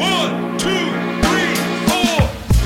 1, 2, 3, 4.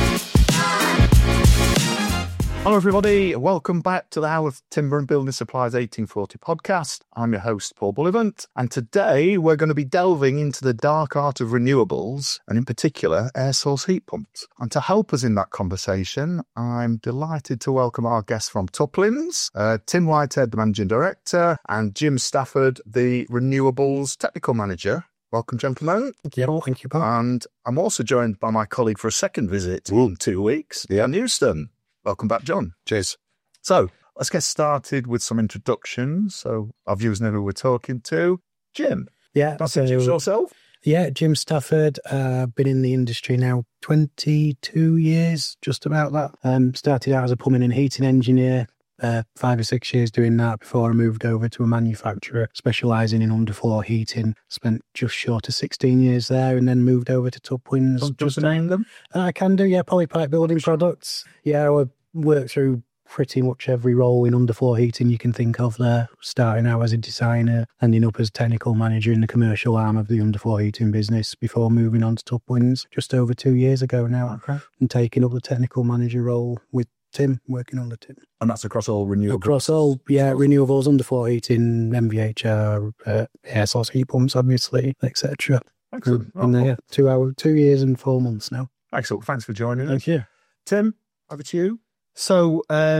Hello everybody, welcome back to the Howarth Timber and Building Supplies 1840 podcast. I'm your host Paul Bullivant, and today we're going to be delving into the dark art of renewables, and in particular air source heat pumps. And to help us in that conversation, I'm delighted to welcome our guests from Tuplins, Tim Whitehead, the Managing Director, and Jim Stafford, the Renewables Technical Manager. Welcome, gentlemen. Yeah, thank you, Paul. And I'm also joined by my colleague for a second visit in 2 weeks, John Houston. Welcome back, John. Cheers. So let's get started with some introductions. So our viewers know who we're talking to. Jim. Yeah. Introduce yourself. Yeah, Jim Stafford. Been in the industry now 22 years, just about that. Started out as a plumbing and heating engineer. 5 or 6 years doing that before I moved over to a manufacturer specialising in underfloor heating. Spent just short of 16 years there, and then moved over to Tuplins. Just name them. I can do, yeah. Polypipe Building Products. Yeah, I worked through pretty much every role in underfloor heating you can think of there, starting out as a designer, ending up as technical manager in the commercial arm of the underfloor heating business before moving on to Tuplins just over 2 years ago now. Okay. And taking up the technical manager role with Tim, working on the Tim. And that's across all renewables? Across all, yeah, renewables, underfloor heating, MVHR, air source heat pumps, obviously, etc. Excellent. And 2 years and 4 months now. Excellent. Thanks for joining us. Thank you. Tim, over to you. So,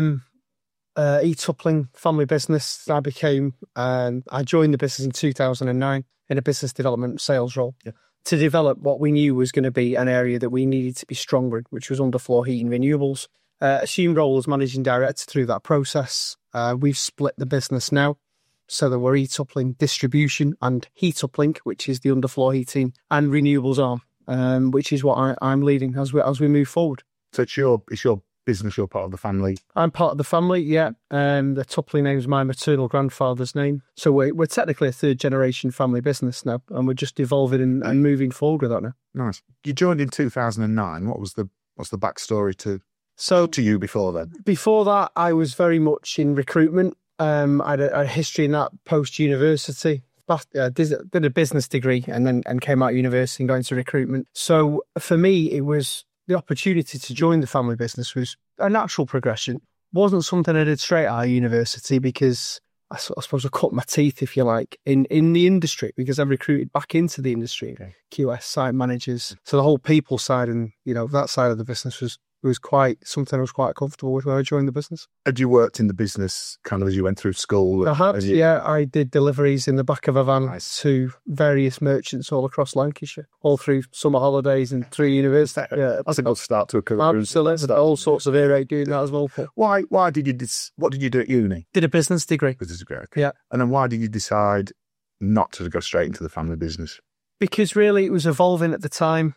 E-Tupling family business, I joined the business in 2009 in a business development sales role to develop what we knew was going to be an area that we needed to be stronger in, which was underfloor heating renewables. Assumed role as managing director through that process. We've split the business now so that we're E-Tupling distribution and Heat-Uplink, which is the underfloor heating and renewables arm, which is what I'm leading as we move forward. So it's your business, you're part of the family. I'm part of the family, yeah. The Tupling name is my maternal grandfather's name. So we're technically a third generation family business now, and we're just evolving and moving forward with that now. Nice. You joined in 2009. What's the backstory to you before then? Before that, I was very much in recruitment. I had a history in that post-university. Did a business degree and came out of university and got into recruitment. So for me, it was the opportunity to join the family business was a natural progression. Wasn't something I did straight out of university because I suppose I cut my teeth, if you like, in the industry because I recruited back into the industry, QS, site managers. So the whole people side and, that side of the business was quite something I was quite comfortable with when I joined the business. Had you worked in the business kind of as you went through school? I had, I did deliveries in the back of a van to various merchants all across Lancashire, all through summer holidays and through university. Yeah, that's a good start to a career. Absolutely, all sorts of area doing that as well. Why did you what did you do at uni? Did a business degree. Business degree, okay. Yeah. And then why did you decide not to go straight into the family business? Because really it was evolving at the time.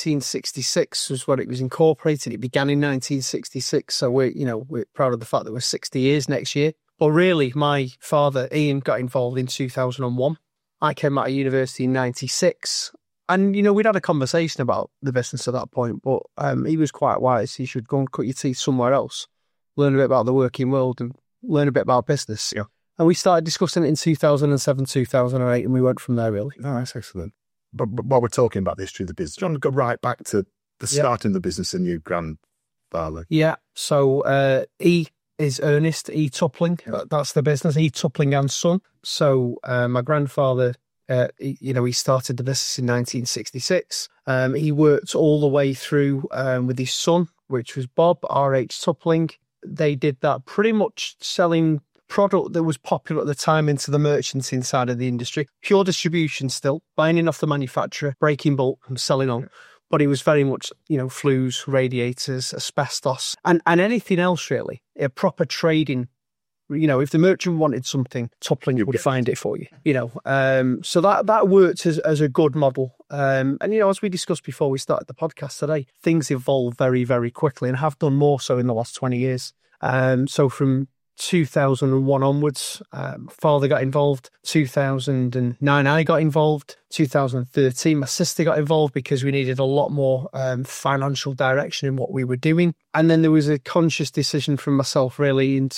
1966 was when it was incorporated. It began in 1966. So we're proud of the fact that we're 60 years next year. But really, my father, Ian, got involved in 2001. I came out of university in 96. And, we'd had a conversation about the business at that point, but he was quite wise. He should go and cut your teeth somewhere else, learn a bit about the working world and learn a bit about business. Yeah. And we started discussing it in 2007, 2008, and we went from there, really. Oh, that's excellent. But while we're talking about the history of the business, do you want to go right back to the starting the business and your grandfather? Yeah. So E is Ernest E-Tupling. That's the business, E-Tupling and Son. So my grandfather, he started the business in 1966. He worked all the way through with his son, which was Bob, R.H. Tupling. They did that pretty much selling product that was popular at the time into the merchants inside of the industry. Pure distribution still, buying in off the manufacturer, breaking bulk and selling on. But it was very much, flues, radiators, asbestos, and anything else really. A proper trading. If the merchant wanted something, Tupling would find it for you. So that worked as a good model. And as we discussed before we started the podcast today, things evolve very, very quickly and have done more so in the last 20 years. So from 2001 onwards. Father got involved. 2009, I got involved. 2013, my sister got involved because we needed a lot more financial direction in what we were doing. And then there was a conscious decision from myself really in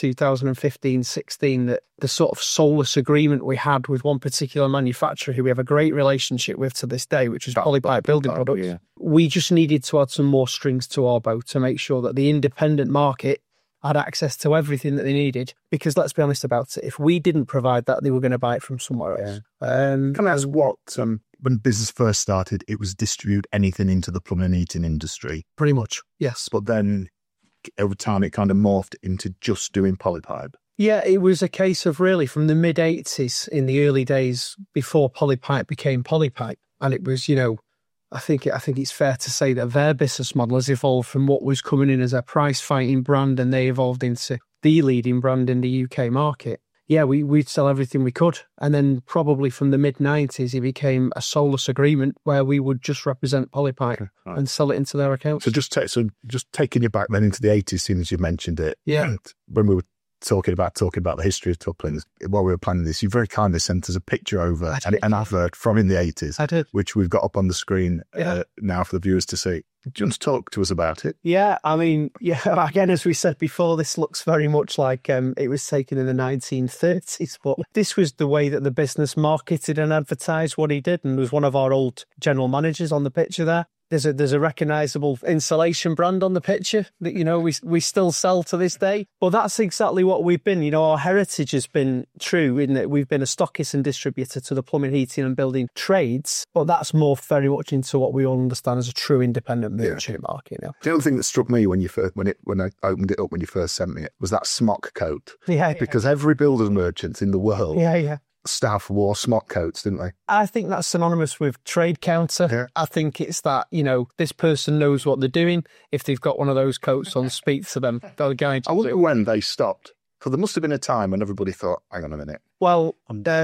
2015-16 that the sort of soulless agreement we had with one particular manufacturer who we have a great relationship with to this day, which is Polypipe Building Products. Yeah. We just needed to add some more strings to our bow to make sure that the independent market had access to everything that they needed. Because let's be honest about it, if we didn't provide that, they were going to buy it from somewhere else. Can I ask what, when business first started, it was distribute anything into the plumbing and heating industry. Pretty much, yes. But then over time, it kind of morphed into just doing Polypipe. Yeah, it was a case of really from the mid-80s in the early days before Polypipe became Polypipe. And it was, I think it's fair to say that their business model has evolved from what was coming in as a price-fighting brand, and they evolved into the leading brand in the UK market. Yeah, we'd sell everything we could. And then probably from the mid-90s, it became a soulless agreement where we would just represent Polypipe and sell it into their accounts. So just taking you back then into the 80s, seeing as you mentioned it. Yeah. When we were talking about the history of Tuplins, while we were planning this, you very kindly sent us a picture over an advert from in the 80s. I did. Which we've got up on the screen now for the viewers to see. Do you want to talk to us about it? Yeah, I mean, again, as we said before, this looks very much like it was taken in the 1930s, but this was the way that the business marketed and advertised what he did, and there was one of our old general managers on the picture there. There's a recognisable insulation brand on the picture that, we still sell to this day. But that's exactly what we've been. Our heritage has been true in that we've been a stockist and distributor to the plumbing, heating and building trades. But that's morphed very much into what we all understand as a true independent merchant market now. The other thing that struck me when I opened it up when you first sent me it was that smock coat. Yeah. Because every builder's merchant in the world staff wore smock coats, didn't they? I think that's synonymous with trade counter. Yeah. I think it's that, this person knows what they're doing. If they've got one of those coats on, speak to them. They'll go into I wonder when they stopped. So there must have been a time when everybody thought, hang on a minute. Well,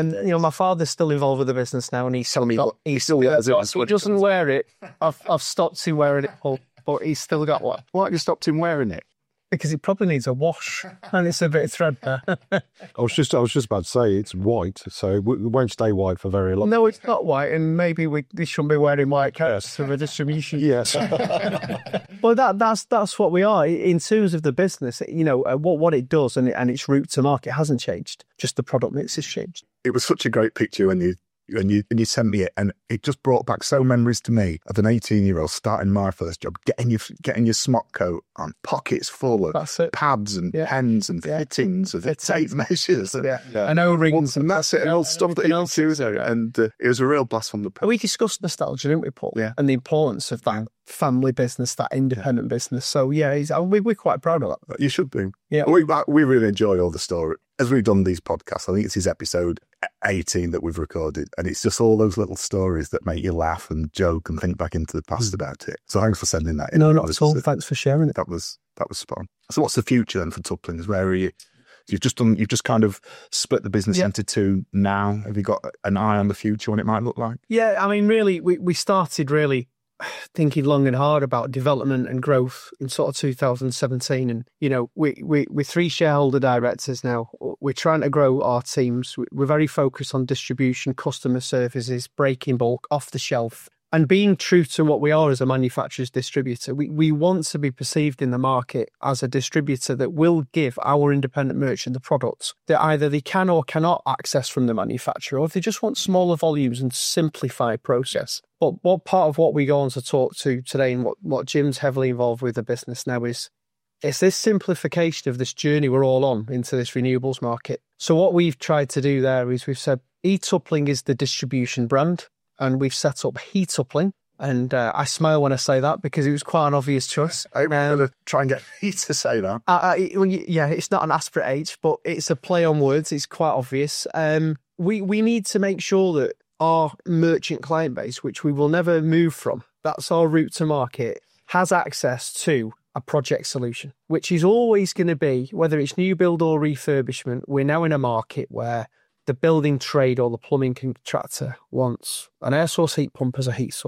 my father's still involved with the business now, and he still wears it. He doesn't wear it. I've stopped him wearing it, Paul, but he's still got one. Why have you stopped him wearing it? Because it probably needs a wash, and it's a bit of threadbare. I was just about to say it's white, so it won't stay white for very long. No, it's not white, and maybe we shouldn't be wearing white coats for the distribution. Yes. Well, that's what we are in terms of the business. What it does and its route to market hasn't changed. Just the product mix has changed. It was such a great picture when you sent me it, and it just brought back so memories to me of an 18-year-old starting my first job, getting your smock coat on, pockets full of pads and pens and fittings and tape measures and O-rings and that's it, and all stuff that you choose. And it was a real blast from the past. We discussed nostalgia, didn't we, Paul? Yeah. And the importance of that family business, that independent business. So we're quite proud of that. You should be. Yeah. We really enjoy all the story. As we've done these podcasts, I think it's his episode 18 that we've recorded, and it's just all those little stories that make you laugh and joke and think back into the past about it. So thanks for sending that in. No, not at all. Thanks for sharing it. That was spot on. So what's the future then for Tuplins? Where are you? You've just kind of split the business into two now. Have you got an eye on the future, what it might look like? Yeah, I mean, really, we started really thinking long and hard about development and growth in sort of 2017. And, we're three shareholder directors now. We're trying to grow our teams. We're very focused on distribution, customer services, breaking bulk, off the shelf. And being true to what we are as a manufacturer's distributor, we want to be perceived in the market as a distributor that will give our independent merchant the products that either they can or cannot access from the manufacturer, or if they just want smaller volumes and simplified process. But what part of what we go on to talk to today, and what Jim's heavily involved with the business now, is it's this simplification of this journey we're all on into this renewables market. So what we've tried to do there is we've said eTupling is the distribution brand, and we've set up Heatupling. And I smile when I say that because it was quite an obvious choice. I'm going to try and get me to say that. It's not an aspirate H, but it's a play on words. It's quite obvious. We need to make sure that our merchant client base, which we will never move from, that's our route to market, has access to a project solution, which is always going to be, whether it's new build or refurbishment, we're now in a market where the building trade or the plumbing contractor wants an air source heat pump as a heat source.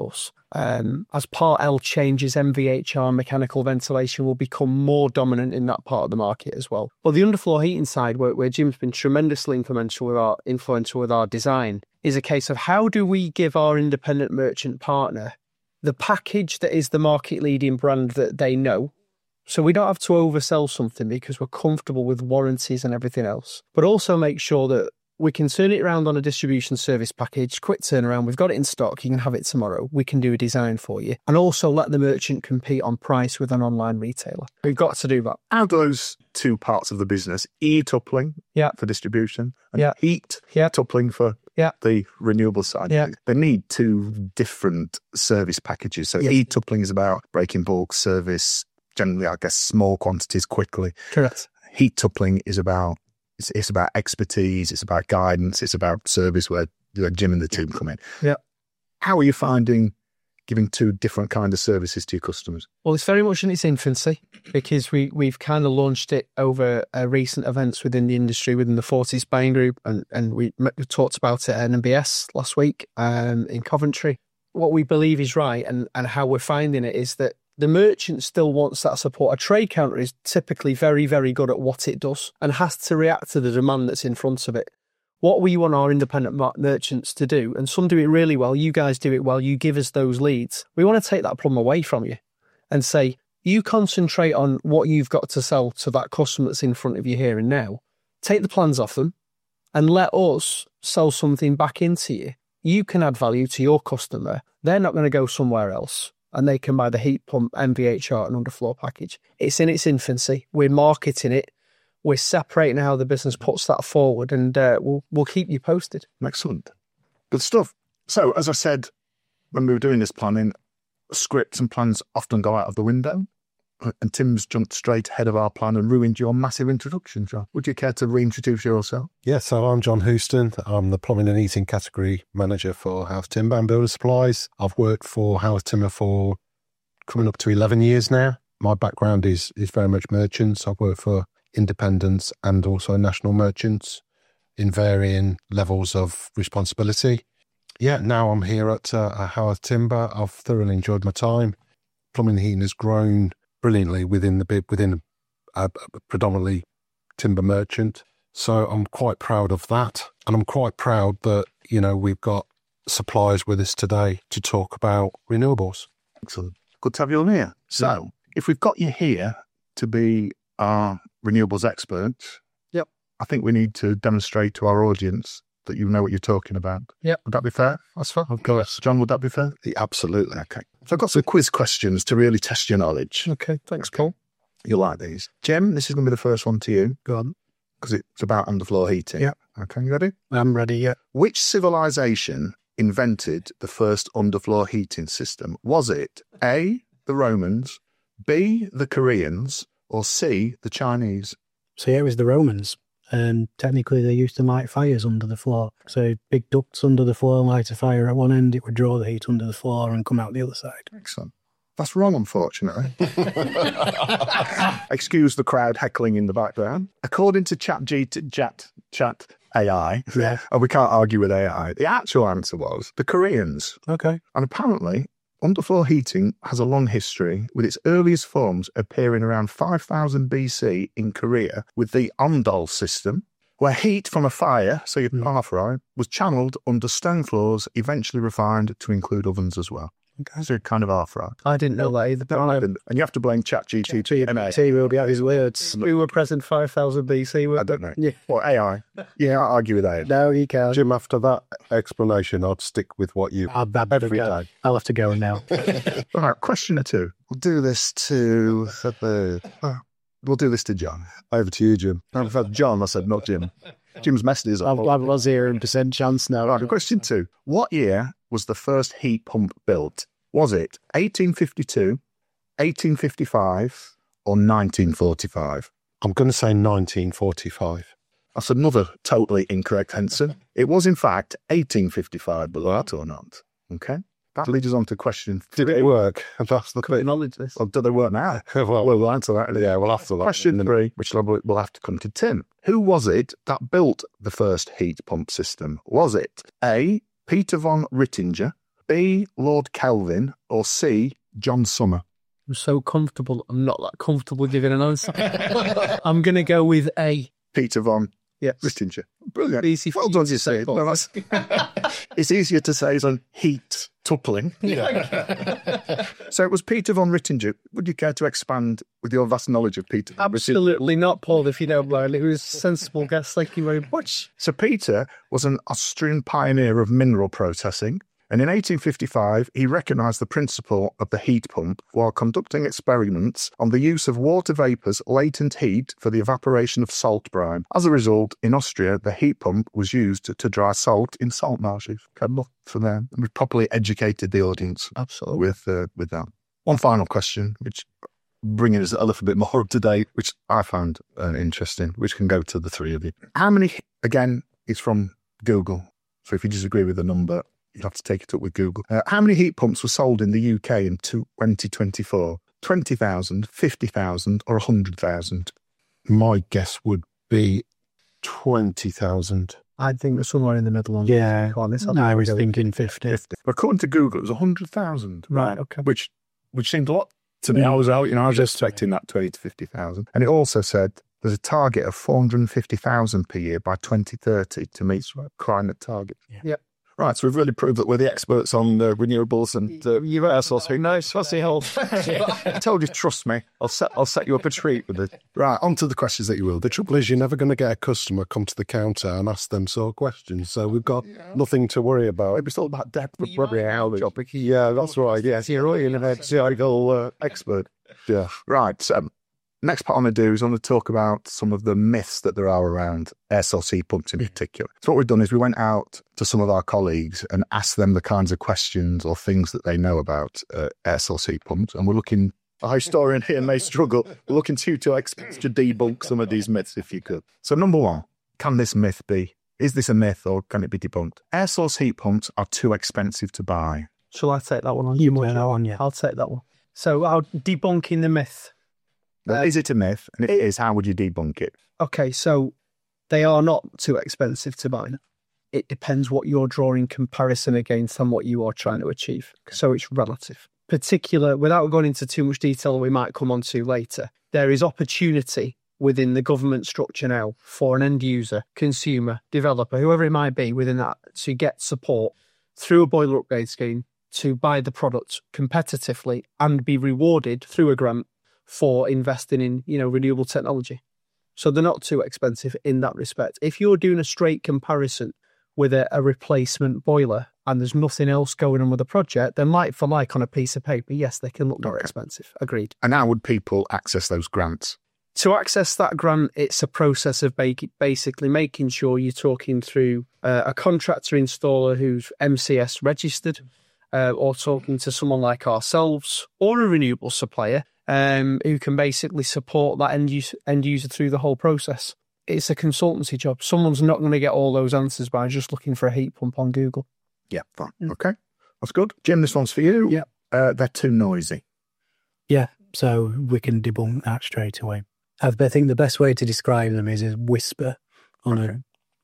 As Part L changes, MVHR, mechanical ventilation, will become more dominant in that part of the market as well. But the underfloor heating side, where Jim's been tremendously influential with our design, is a case of how do we give our independent merchant partner the package that is the market-leading brand that they know, so we don't have to oversell something because we're comfortable with warranties and everything else, but also make sure that we can turn it around on a distribution service package, quick turnaround, we've got it in stock, you can have it tomorrow, we can do a design for you, and also let the merchant compete on price with an online retailer. We've got to do that. How do those two parts of the business, e-toppling for distribution and heat toppling for the renewable side, they need two different service packages. So e-toppling is about breaking bulk service, generally, I guess, small quantities quickly. Correct. Heat toppling is about it's about expertise, it's about guidance, it's about service where Jim and the team come in. Yeah. How are you finding giving two different kind of services to your customers? Well, it's very much in its infancy because we've kind of launched it over recent events within the industry, within the Forties Buying Group, and we talked about it at NBS last week in Coventry. What we believe is right and how we're finding it is that the merchant still wants that support. A trade counter is typically very, very good at what it does and has to react to the demand that's in front of it. What we want our independent merchants to do, and some do it really well, you guys do it well, you give us those leads. We want to take that problem away from you and say, you concentrate on what you've got to sell to that customer that's in front of you here and now. Take the plans off them and let us sell something back into you. You can add value to your customer. They're not going to go somewhere else, and they can buy the heat pump, MVHR and underfloor package. It's in its infancy. We're marketing it. We're separating how the business puts that forward, and we'll keep you posted. Excellent. Good stuff. So, as I said, when we were doing this planning, scripts and plans often go out of the window, and Tim's jumped straight ahead of our plan and ruined your massive introduction, John. Would you care to reintroduce yourself? Yeah, so I'm John Houston. I'm the Plumbing and Heating Category Manager for Howth Timber and Builder Supplies. I've worked for Howth Timber for coming up to 11 years now. My background is very much merchants. I've worked for independents and also national merchants in varying levels of responsibility. Yeah, now I'm here at Howth Timber. I've thoroughly enjoyed my time. Plumbing and heating has grown brilliantly within a predominantly timber merchant. So I'm quite proud of that. And I'm quite proud that, we've got suppliers with us today to talk about renewables. Excellent. Good to have you on here. So if we've got you here to be our renewables expert, I think we need to demonstrate to our audience that you know what you're talking about. Yep. Would that be fair? That's fair. Of course. John, would that be fair? Yeah, absolutely. Okay. So I've got some quiz questions to really test your knowledge. Okay, thanks, Paul. You'll like these. Jim, this is going to be the first one to you. Go on. Because it's about underfloor heating. Yeah. Okay, you ready? I'm ready, yeah. Which civilization invented the first underfloor heating system? Was it A, the Romans, B, the Koreans, or C, the Chinese? So yeah, it was the Romans. And technically they used to light fires under the floor. So big ducts under the floor, light a fire at one end, it would draw the heat under the floor and come out the other side. Excellent. That's wrong, unfortunately. Excuse the crowd heckling in the background. According to Chat AI, and we can't argue with AI, the actual answer was the Koreans. Okay. And apparently, underfloor heating has a long history, with its earliest forms appearing around 5000 BC in Korea with the Ondol system, where heat from a fire, so your par fry, was channeled under stone floors, eventually refined to include ovens as well. Okay. So kind of half right. I didn't know that either. No, I didn't. And you have to blame ChatGPT. He will be at his words. We were present 5000 BC. I don't know. Yeah. Or AI. Yeah, I argue with AI. No, you can't. Jim, after that explanation, I'd stick with what you every day. I'll have to go now. All right, question 2. We'll do this to John. Over to you, Jim. I've had John, I said, not Jim. Jim's messed his up. I was 0% chance now. Right, question 2. What year was the first heat pump built? Was it 1852, 1855, or 1945? I'm going to say 1945. That's another totally incorrect answer. It was, in fact, 1855, believe that or not. Okay? That leads us on to question 3. Did it work? That's the thing. Acknowledge this. Well, do they work now? Well, We'll answer that. yeah, we'll have to. Question 3, which we'll have to come to Tim. Who was it that built the first heat pump system? Was it A, Peter von Rittinger, B, Lord Kelvin, or C, John Summer? I'm so comfortable. I'm not that comfortable giving an answer. I'm going to go with A. Peter von Yes. Rittinger. Brilliant. Easy for Well you done, to you say, say. Paul. No, that's- it's easier to say than heat toppling. So it was Peter von Rittinger. Would you care to expand with your vast knowledge of Peter von Rittinger? Absolutely not, Paul, if you don't mind. It was a sensible guess. Thank you very much. So Peter was an Austrian pioneer of mineral processing, and in 1855 he recognised the principle of the heat pump while conducting experiments on the use of water vapour's latent heat for the evaporation of salt brine. As a result, in Austria, the heat pump was used to dry salt in salt marshes. Good luck for them. We properly educated the audience Absolutely. with that. One final question, which bringing us a little bit more up to date, which I found interesting, which can go to the three of you. How many, again, it's from Google, so if you disagree with the number, you'll have to take it up with Google. How many heat pumps were sold in the UK in 2024? 20,000, 50,000 or 100,000? My guess would be 20,000. I think we're somewhere in the middle on Yeah. on this. I was thinking 50. 50. But according to Google, it was 100,000. Right, okay. Which seemed a lot to me. I was expecting that 20 to 50,000. And it also said there's a target of 450,000 per year by 2030 to meet climate target. Yep. Right, so we've really proved that we're the experts on renewables and You've asked us. Who knows? What's the whole? I told you, trust me, I'll set you up a treat with it. Right, on to the questions that you will. The trouble is, you're never going to get a customer come to the counter and ask them sort of questions. So we've got nothing to worry about. It's all about depth, You probably are how the topic. Yeah, that's right. Yes, you're right. You're an expert. Yeah. Right. Next part I'm going to do is I'm going to talk about some of the myths that there are around air source heat pumps in particular. So what we've done is we went out to some of our colleagues and asked them the kinds of questions or things that they know about air source heat pumps. And we're looking, a historian here may struggle, we're looking to debunk some of these myths if you could. So number one, can this myth be? Is this a myth or can it be debunked? Air source heat pumps are too expensive to buy. Shall I take that one on? You might know on, yeah. I'll take that one. So, debunking the myth. Is it a myth? And if it is, how would you debunk it? Okay, so they are not too expensive to buy. It depends what you're drawing comparison against and what you are trying to achieve. So it's relative. Without going into too much detail we might come on to later, there is opportunity within the government structure now for an end user, consumer, developer, whoever it might be within that, to get support through a boiler upgrade scheme to buy the product competitively and be rewarded through a grant for investing in, renewable technology. So they're not too expensive in that respect. If you're doing a straight comparison with a replacement boiler and there's nothing else going on with the project, then like for like on a piece of paper, yes, they can look more expensive. Agreed. And how would people access those grants? To access that grant, it's a process of basically making sure you're talking through a contractor installer who's MCS registered, or talking to someone like ourselves or a renewable supplier who can basically support that end user through the whole process. It's a consultancy job. Someone's not going to get all those answers by just looking for a heat pump on Google. Yeah, fine. Okay, that's good. Jim, this one's for you. Yeah. They're too noisy. Yeah, so we can debunk that straight away. I think the best way to describe them is a whisper on a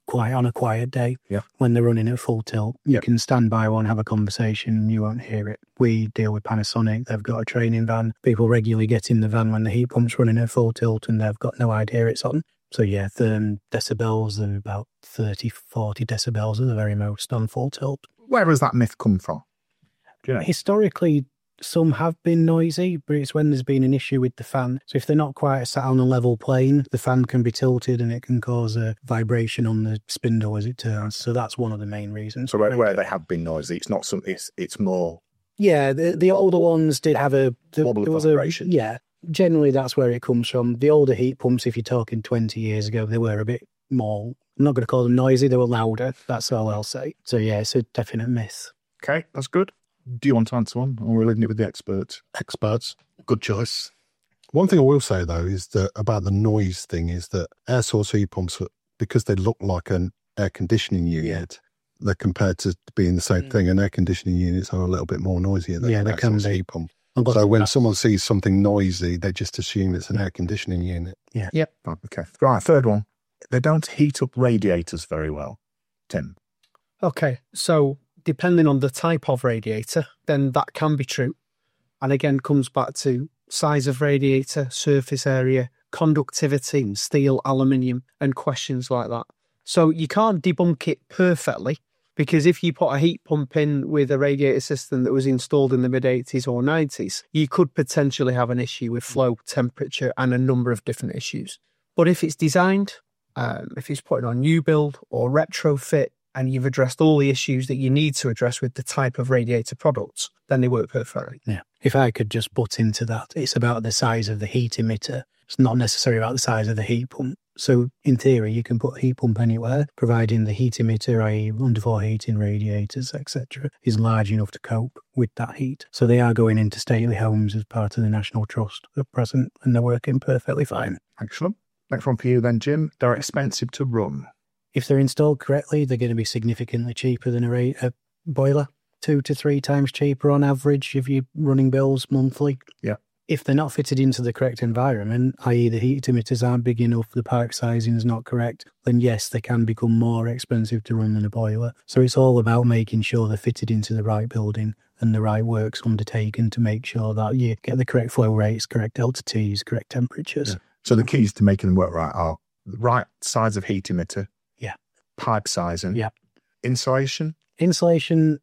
quiet day. Yeah. When they're running at full tilt. You can stand by one, have a conversation, and you won't hear it. We deal with Panasonic. They've got a training van. People regularly get in the van when the heat pump's running at full tilt and they've got no idea it's on. So yeah, the decibels are about 30, 40 decibels at the very most on full tilt. Where has that myth come from? Do you know? Historically, some have been noisy, but it's when there's been an issue with the fan. So if they're not quite sat on a level plane, the fan can be tilted and it can cause a vibration on the spindle as it turns. So that's one of the main reasons. So where they have been noisy, it's not something. It's more. Yeah, the older ones did have Wobble of vibration. Yeah, generally that's where it comes from. The older heat pumps, if you're talking 20 years ago, they were a bit more, I'm not going to call them noisy, they were louder. That's all I'll say. So yeah, it's a definite myth. Okay, that's good. Do you want to answer one, or we're leaving it with the experts? Experts. Good choice. One thing I will say, though, is that about the noise thing is that air source heat pumps, because they look like an air conditioning unit, they're compared to being the same thing, and air conditioning units are a little bit more noisier than an they air can source be. heat pump. So when someone sees something noisy, they just assume it's an air conditioning unit. Oh, okay. Right, third one. They don't heat up radiators very well. Tim. Okay, so depending on the type of radiator, then that can be true. And again, comes back to size of radiator, surface area, conductivity, steel, aluminium, and questions like that. So you can't debunk it perfectly, because if you put a heat pump in with a radiator system that was installed in the mid-80s or 90s, you could potentially have an issue with flow, temperature, and a number of different issues. But if it's designed, if it's put on new build or retrofit, and you've addressed all the issues that you need to address with the type of radiator products, then they work perfectly. Yeah. If I could just butt into that, it's about the size of the heat emitter. It's not necessarily about the size of the heat pump. So in theory, you can put a heat pump anywhere, providing the heat emitter, i.e. underfloor heating, radiators, etc., is large enough to cope with that heat. So they are going into stately homes as part of the National Trust at present, and they're working perfectly fine. Excellent. Next one for you then, Jim. They're expensive to run. If they're installed correctly, they're going to be significantly cheaper than a boiler, 2 to 3 times cheaper on average if you're running bills monthly. Yeah. If they're not fitted into the correct environment, i.e. the heat emitters aren't big enough, the pipe sizing is not correct, then yes, they can become more expensive to run than a boiler. So it's all about making sure they're fitted into the right building and the right work's undertaken to make sure that you get the correct flow rates, correct delta T's, correct temperatures. Yeah. So the keys to making them work right are the right size of heat emitter, pipe sizing, insulation. Insulation,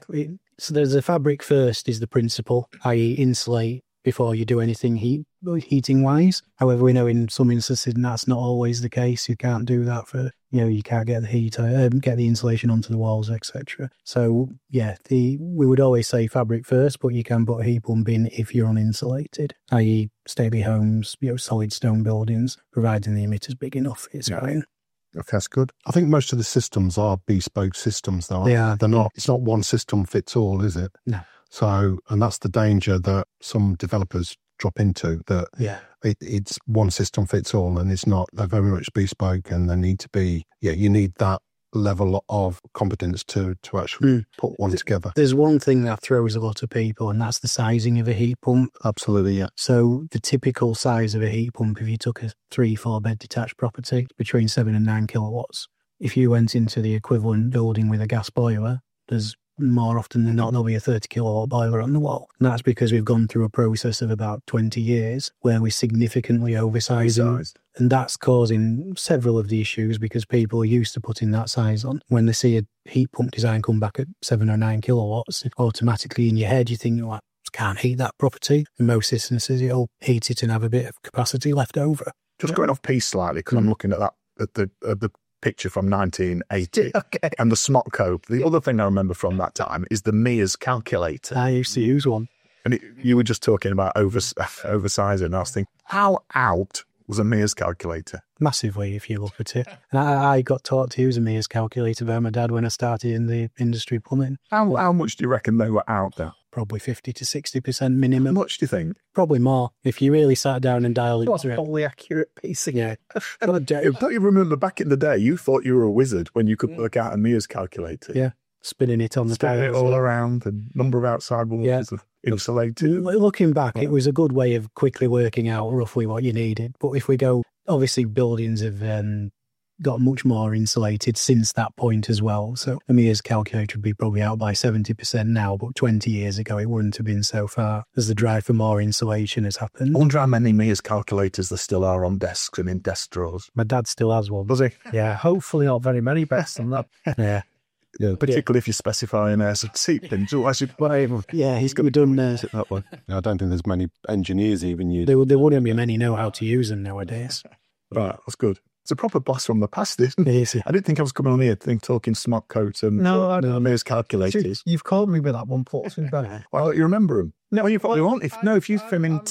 so there's a fabric first is the principle, i.e. insulate before you do anything heating wise. However, we know in some instances that's not always the case. You can't do that for, you can't get the heat, get the insulation onto the walls, etc. So we would always say fabric first, but you can put a heat pump in if you're uninsulated, i.e. stately homes, solid stone buildings, providing the emitter's big enough, it's fine. Okay, that's good. I think most of the systems are bespoke systems, though. They are. They're not. It's not one system fits all, is it? No. So, and that's the danger that some developers drop into. That it's one system fits all, and it's not. They're very much bespoke, and they need to be. Yeah, you need that level of competence to actually put one together. There's one thing that throws a lot of people, and that's the sizing of a heat pump. Absolutely, yeah. So the typical size of a heat pump, if you took a 3-4 bed detached property, between 7 and 9 kilowatts. If you went into the equivalent building with a gas boiler, there's more often than not, there'll be a 30 kilowatt boiler on the wall. And that's because we've gone through a process of about 20 years where we significantly oversize. And that's causing several of the issues because people are used to putting that size on. When they see a heat pump design come back at 7 or 9 kilowatts, automatically in your head you think, well, can't heat that property. In most instances, it'll heat it and have a bit of capacity left over. Just going off piece slightly, because I'm looking at that at the picture from 1980 and the Smotco. The other thing I remember from that time is the Mears calculator. I used to use one. And you were just talking about oversizing, and I was thinking, how out was a Mears calculator? Massively, if you look at it. And I got taught to use a Mears calculator by my dad when I started in the industry plumbing. How much do you reckon they were out there? Probably 50 to 60% minimum. How much do you think? Probably more. If you really sat down and dialed it. That's a fully accurate piece. Yeah. Don't you remember back in the day, you thought you were a wizard when you could work out a Mears calculator? Yeah. Spinning it on the Spinning it dials. all around and number of outside walls of insulated. Looking back, it was a good way of quickly working out roughly what you needed. But if we go, obviously buildings have got much more insulated since that point as well. So a Mears calculator would be probably out by 70% now, but 20 years ago it wouldn't have been so far as the drive for more insulation has happened. I wonder how many Mears calculators there still are on desks and in desk drawers. My dad still has one. Does he? Yeah. Hopefully not very many better than that. Yeah. Yeah, particularly if you're specifying some seat pins. Yeah, he's got done that one. I don't think there's many engineers even use. There wouldn't be many know how to use them nowadays. Right, that's good. It's a proper blast from the past, isn't it? It is. I didn't think I was coming on here talking smart coats and Mears calculators. You've called me with that one, Paul. Well, you remember them? No, you probably won't. If you film in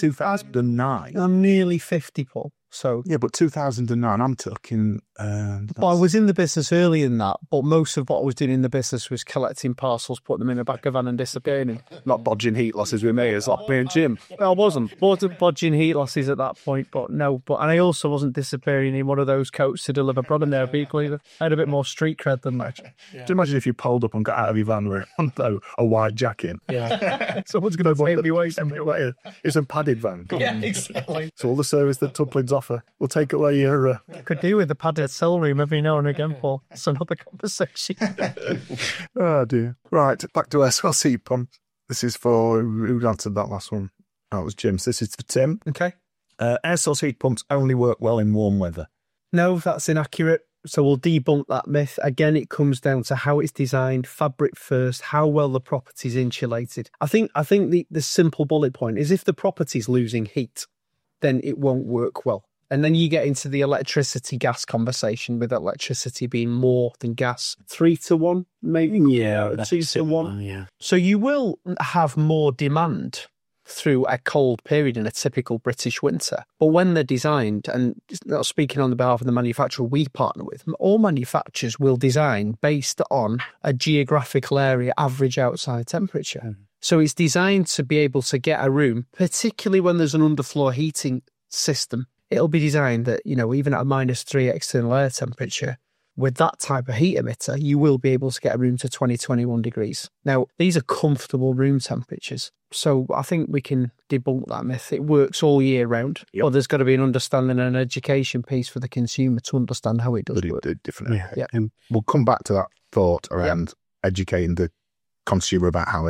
2009. I'm nearly 50, Paul. So yeah, but 2009, I'm talking. But I was in the business earlier than that, but most of what I was doing in the business was collecting parcels, putting them in the back of a van and disappearing. Not bodging heat losses with Mears like me and Jim. I wasn't bodging heat losses at that point, but no. And I also wasn't disappearing in one of those coats to deliver product there people either. I had a bit more street cred than that. Do you imagine if you pulled up and got out of your van wearing a white jacket? Yeah. Someone's going to be waiting. It's a padded van. Yeah, exactly. So all the service that Tuplin's offer will take away your... Could do with the padded cell room every now and again, Paul. It's another conversation. Oh dear. Right, back to SLC heat pumps. This is for who answered that last one? That was Jim. So this is for Tim. Okay. Air source heat pumps only work well in warm weather. No, that's inaccurate. So we'll debunk that myth. Again, it comes down to how it's designed, fabric first, how well the property's insulated. I think the simple bullet point is if the property's losing heat, then it won't work well. And then you get into the electricity gas conversation, with electricity being more than gas. 3-1, maybe? Yeah, 2-1. Yeah. So you will have more demand through a cold period in a typical British winter. But when they're designed, and not speaking on the behalf of the manufacturer we partner with, all manufacturers will design based on a geographical area average outside temperature. Mm. So it's designed to be able to get a room, particularly when there's an underfloor heating system. It'll be designed that, even at a -3 external air temperature, with that type of heat emitter, you will be able to get a room to 20-21 degrees. Now, these are comfortable room temperatures. So I think we can debunk that myth. It works all year round. Yep. Or there's got to be an understanding and an education piece for the consumer to understand how it does work. Differently. Yeah. We'll come back to that thought around educating the consumer about how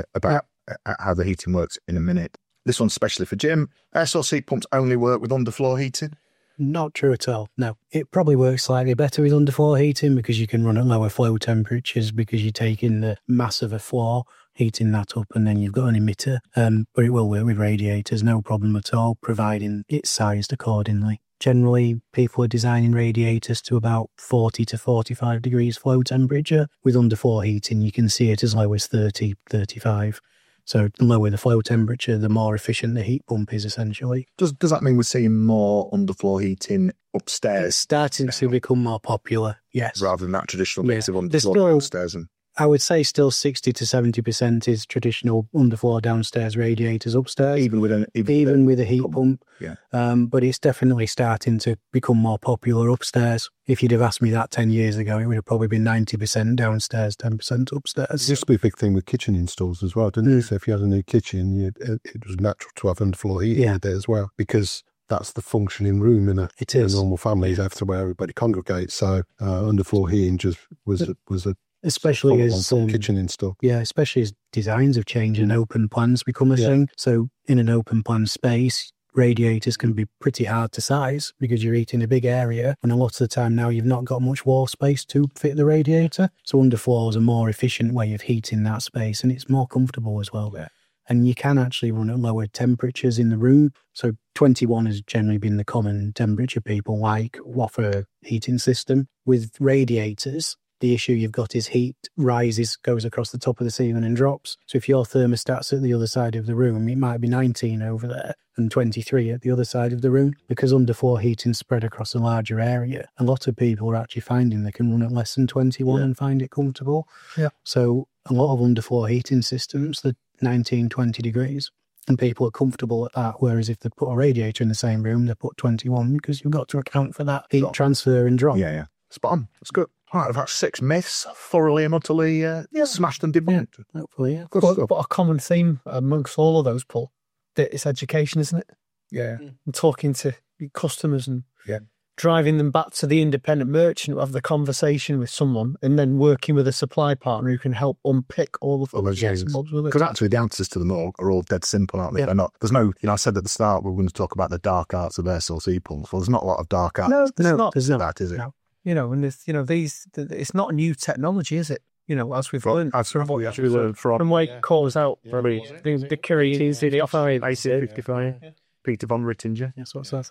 the heating works in a minute. This one's especially for Jim. Air source heat pumps only work with underfloor heating. Not true at all. No, it probably works slightly better with underfloor heating because you can run at lower flow temperatures because you're taking the mass of a floor, heating that up, and then you've got an emitter. But it will work with radiators, no problem at all, providing it's sized accordingly. Generally, people are designing radiators to about 40 to 45 degrees flow temperature. With underfloor heating, you can see it as low as 30, 35. So the lower the flow temperature, the more efficient the heat pump is, essentially. Does that mean we're seeing more underfloor heating upstairs? It's starting to become more popular, yes. Rather than that traditional mix of There's underfloor still- upstairs and I would say still 60 to 70% is traditional underfloor downstairs radiators upstairs, even with with a heat pump. Yeah. But it's definitely starting to become more popular upstairs. If you'd have asked me that 10 years ago, it would have probably been 90% downstairs, 10% upstairs. It used to be a big thing with kitchen installs as well, didn't it? So if you had a new kitchen, it was natural to have underfloor heating there as well, because that's the functioning room in a normal family, after where everybody congregates. So underfloor heating just was a Especially as kitchen install. Yeah, especially as designs have changed and open plans become a thing. So in an open plan space, radiators can be pretty hard to size because you're heating a big area, and a lot of the time now you've not got much wall space to fit the radiator. So underfloor is a more efficient way of heating that space, and it's more comfortable as well. Yeah. And you can actually run at lower temperatures in the room. So 21 has generally been the common temperature people like for a heating system. With radiators, the issue you've got is heat rises, goes across the top of the ceiling and drops. So if your thermostat's at the other side of the room, it might be 19 over there and 23 at the other side of the room. Because underfloor heating spread across a larger area, a lot of people are actually finding they can run at less than 21 and find it comfortable. Yeah. So a lot of underfloor heating systems, they're 19, 20 degrees. And people are comfortable at that, whereas if they put a radiator in the same room, they put 21 because you've got to account for that heat transfer and drop. Yeah. Spot on. That's good. All right, I've had 6 myths thoroughly and utterly smashed and debunked. Hopefully, yeah. Good But stuff. a common theme amongst all of those, Paul, that it's education, isn't it? Yeah. And talking to customers and Yeah. driving them back to the independent merchant who have the conversation with someone, and then working with a supply partner who can help unpick all of those yes and bobs with it. Because actually the answers to them all are all dead simple, aren't they? Yeah. They're not. There's no, I said at the start we were going to talk about the dark arts of air source heat pumps. Well, there's not a lot of dark arts. No, there's not. There's not. That is it. No. And it's not new technology, is it? As we've learned. What we actually learned from Wade calls out the Curie, the off-eye. AC-55, Peter von Rittinger. Yes, what's that?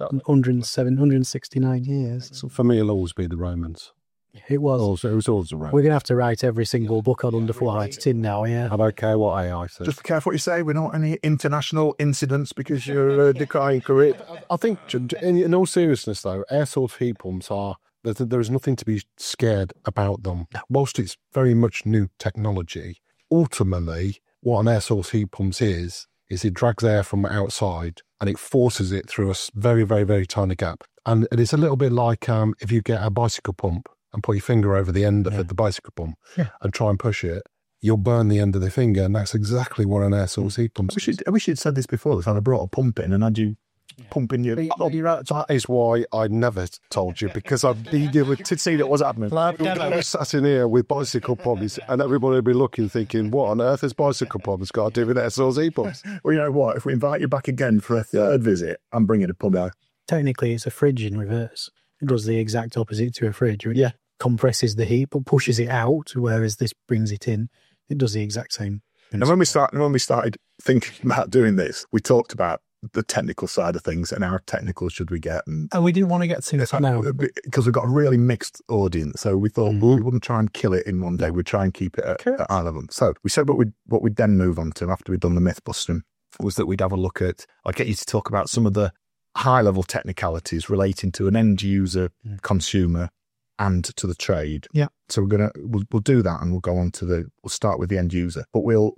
169 years. So for me, it'll always be the Romans. It was. It was always the Romans. We're going to have to write every single book on underfloor heating now, yeah. I don't care what AI says. Just be careful what you say. We don't want any international incidents because you're decrying career. I think, in all seriousness, though, air source heat pumps there is nothing to be scared about them. Whilst it's very much new technology, ultimately, what an air source heat pump is it drags air from outside and it forces it through a very, very, very tiny gap. And it's a little bit like if you get a bicycle pump and put your finger over the end of the bicycle pump and try and push it, you'll burn the end of the finger, and that's exactly what an air source heat pump is. I wish you'd said this before. If I'd brought a pump in and had you pumping your... That is why I never told you, because I needed to see that was happening. We sat in here with bicycle pumps, and everybody would be looking, thinking, what on earth has bicycle pumps got to do with SOZ pumps? Well, you know what? If we invite you back again for a third visit, I'm bringing a pump out. Technically, it's a fridge in reverse. It does the exact opposite to a fridge. It compresses the heat, but pushes it out, whereas this brings it in. It does the exact same. And when we started thinking about doing this, we talked about the technical side of things and how technical should we get. And we didn't want to get too No. because we've got a really mixed audience. So we thought we wouldn't try and kill it in one day. We'd try and keep it at high level. So we said what we'd then move on to after we'd done the myth busting was that we'd have a look at, I'd get you to talk about some of the high level technicalities relating to an end user, consumer, and to the trade. Yeah. So we'll do that, and we'll go on to we'll start with the end user, but we'll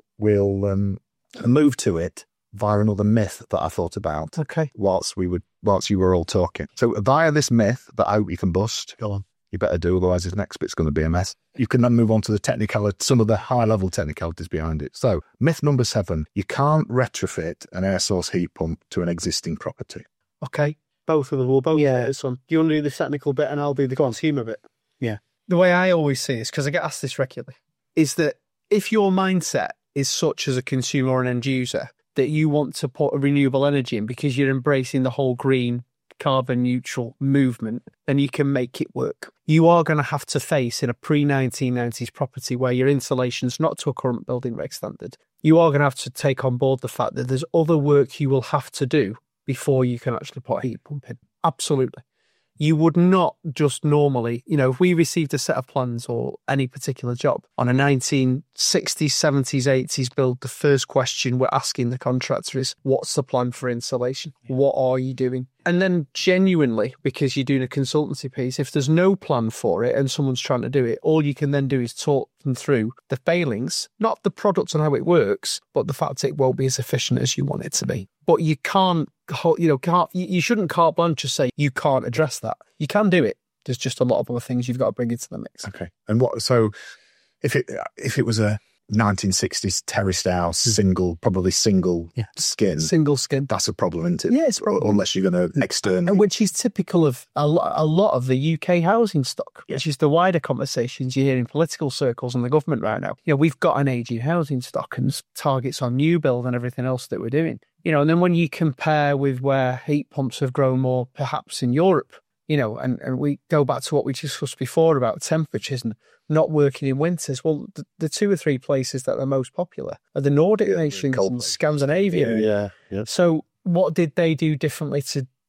move to it via another myth that I thought about. Okay. Whilst you were all talking. So via this myth that I hope you can bust. Go on. You better do, otherwise this next bit's going to be a mess. You can then move on to the technicality, some of the high level technicalities behind it. So myth number 7, you can't retrofit an air source heat pump to an existing property. Okay. Both of them will both. Yeah. Do you want to do the technical bit and I'll do the consumer bit? Yeah. The way I always see this, because I get asked this regularly, is that if your mindset is such as a consumer or an end user that you want to put a renewable energy in because you're embracing the whole green, carbon neutral movement, then you can make it work. You are going to have to face in a pre-1990s property where your insulation's not to a current building reg standard. You are going to have to take on board the fact that there's other work you will have to do before you can actually put a heat pump in. Absolutely. You would not just normally, if we received a set of plans or any particular job on a 1960s, 70s, 80s build, the first question we're asking the contractor is, what's the plan for insulation? What are you doing? And then genuinely, because you're doing a consultancy piece, if there's no plan for it and someone's trying to do it, all you can then do is talk them through the failings, not the product and how it works, but the fact it won't be as efficient as you want it to be. But you you shouldn't carte blanche just say you can't address that. You can do it. There's just a lot of other things you've got to bring into the mix. Okay. And so if it was a 1960s terraced house, probably single skin, that's a problem, isn't it? Yeah, it's a problem. Unless you're going to externally. Which is typical of a lot of the UK housing stock, which is the wider conversations you hear in political circles and the government right now. We've got an aging housing stock and targets on new build and everything else that we're doing. And then when you compare with where heat pumps have grown more, perhaps in Europe, and we go back to what we discussed before about temperatures and not working in winters. Well, the 2 or 3 places that are most popular are the Nordic nations and Scandinavia. Yeah. So what did they do differently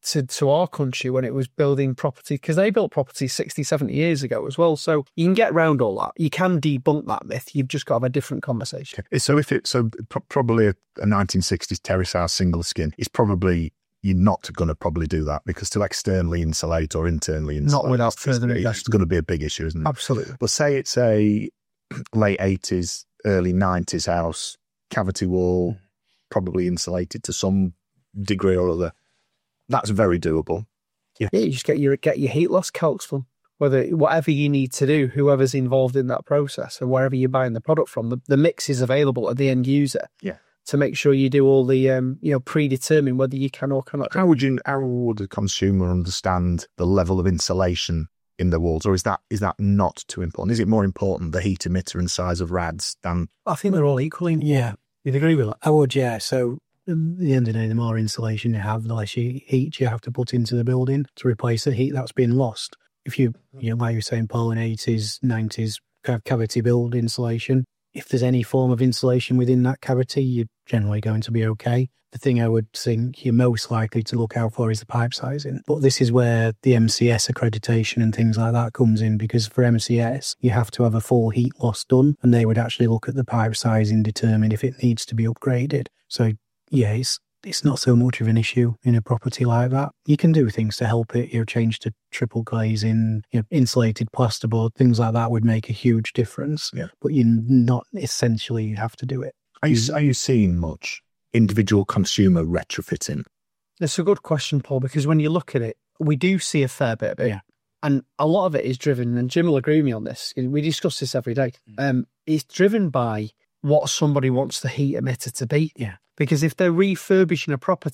to our country when it was building property? Because they built property 60, 70 years ago as well. So you can get around all that. You can debunk that myth. You've just got to have a different conversation. Okay. So probably a 1960s terrace house single skin is probably, you're not going to probably do that, because to externally insulate or internally insulate, not without further investment, it's going to be a big issue, isn't it? Absolutely. But say it's a late 80s, early 90s house, cavity wall, probably insulated to some degree or other. That's very doable. Yeah, you just get your heat loss calcs from whatever you need to do, whoever's involved in that process, or wherever you're buying the product from. The mix is available at the end user. Yeah. To make sure you do all the, predetermine whether you can or cannot. How would a consumer understand the level of insulation in the walls, or is that not too important? Is it more important the heat emitter and size of rads than? I think they're all equally. Yeah, you'd agree with that? I would. Yeah. So at the end of the day, the more insulation you have, the less heat you have to put into the building to replace the heat that's been lost. If you like you were saying, Paul, in 80s, 90s, cavity build insulation. If there's any form of insulation within that cavity, you're generally going to be okay. The thing I would think you're most likely to look out for is the pipe sizing. But this is where the MCS accreditation and things like that comes in, because for MCS, you have to have a full heat loss done, and they would actually look at the pipe sizing, determine if it needs to be upgraded. So, yeah, it's not so much of an issue in a property like that. You can do things to help it. Change to triple glazing, insulated plasterboard, things like that would make a huge difference. Yeah. But you not essentially have to do it. Are you seeing much individual consumer retrofitting? That's a good question, Paul, because when you look at it, we do see a fair bit of it. Yeah. And a lot of it is driven, and Jim will agree with me on this, we discuss this every day. It's driven by what somebody wants the heat emitter to be. Yeah. Because if they're refurbishing a property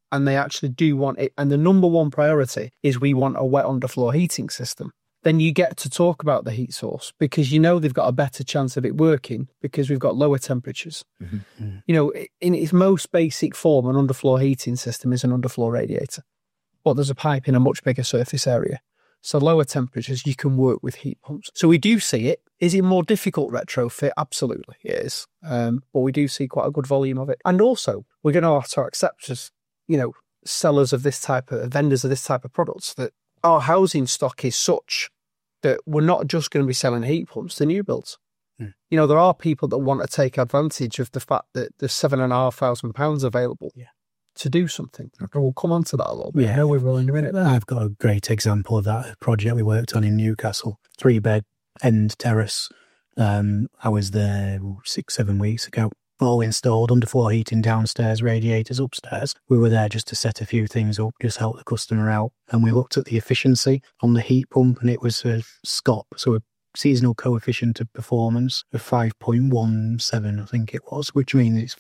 and they actually do want it, and the number one priority is we want a wet underfloor heating system, then you get to talk about the heat source because you know they've got a better chance of it working because we've got lower temperatures. You know, in its most basic form, an underfloor heating system is an underfloor radiator, but there's a pipe in a much bigger surface area. So lower temperatures, you can work with heat pumps. So we do see it. Is it more difficult retrofit? Absolutely, it is. But we do see quite a good volume of it. And also, we're going to have to accept as, you know, sellers of this type of, vendors of this type of products, that our housing stock is such that we're not just going to be selling heat pumps to new builds. You know, there are people that want to take advantage of the fact that there's £7,500 available to do something. We'll come on to that a little bit. Yeah, we're rolling a minute. I've got a great example of that, a project we worked on in Newcastle, 3-bed end terrace. I was there 6-7 weeks ago. All installed, underfloor heating downstairs, radiators upstairs. We were there just to set a few things up, just help the customer out. And we looked at the efficiency on the heat pump, and it was a SCOP, so a seasonal coefficient of performance of 5.17, I think it was, which means it's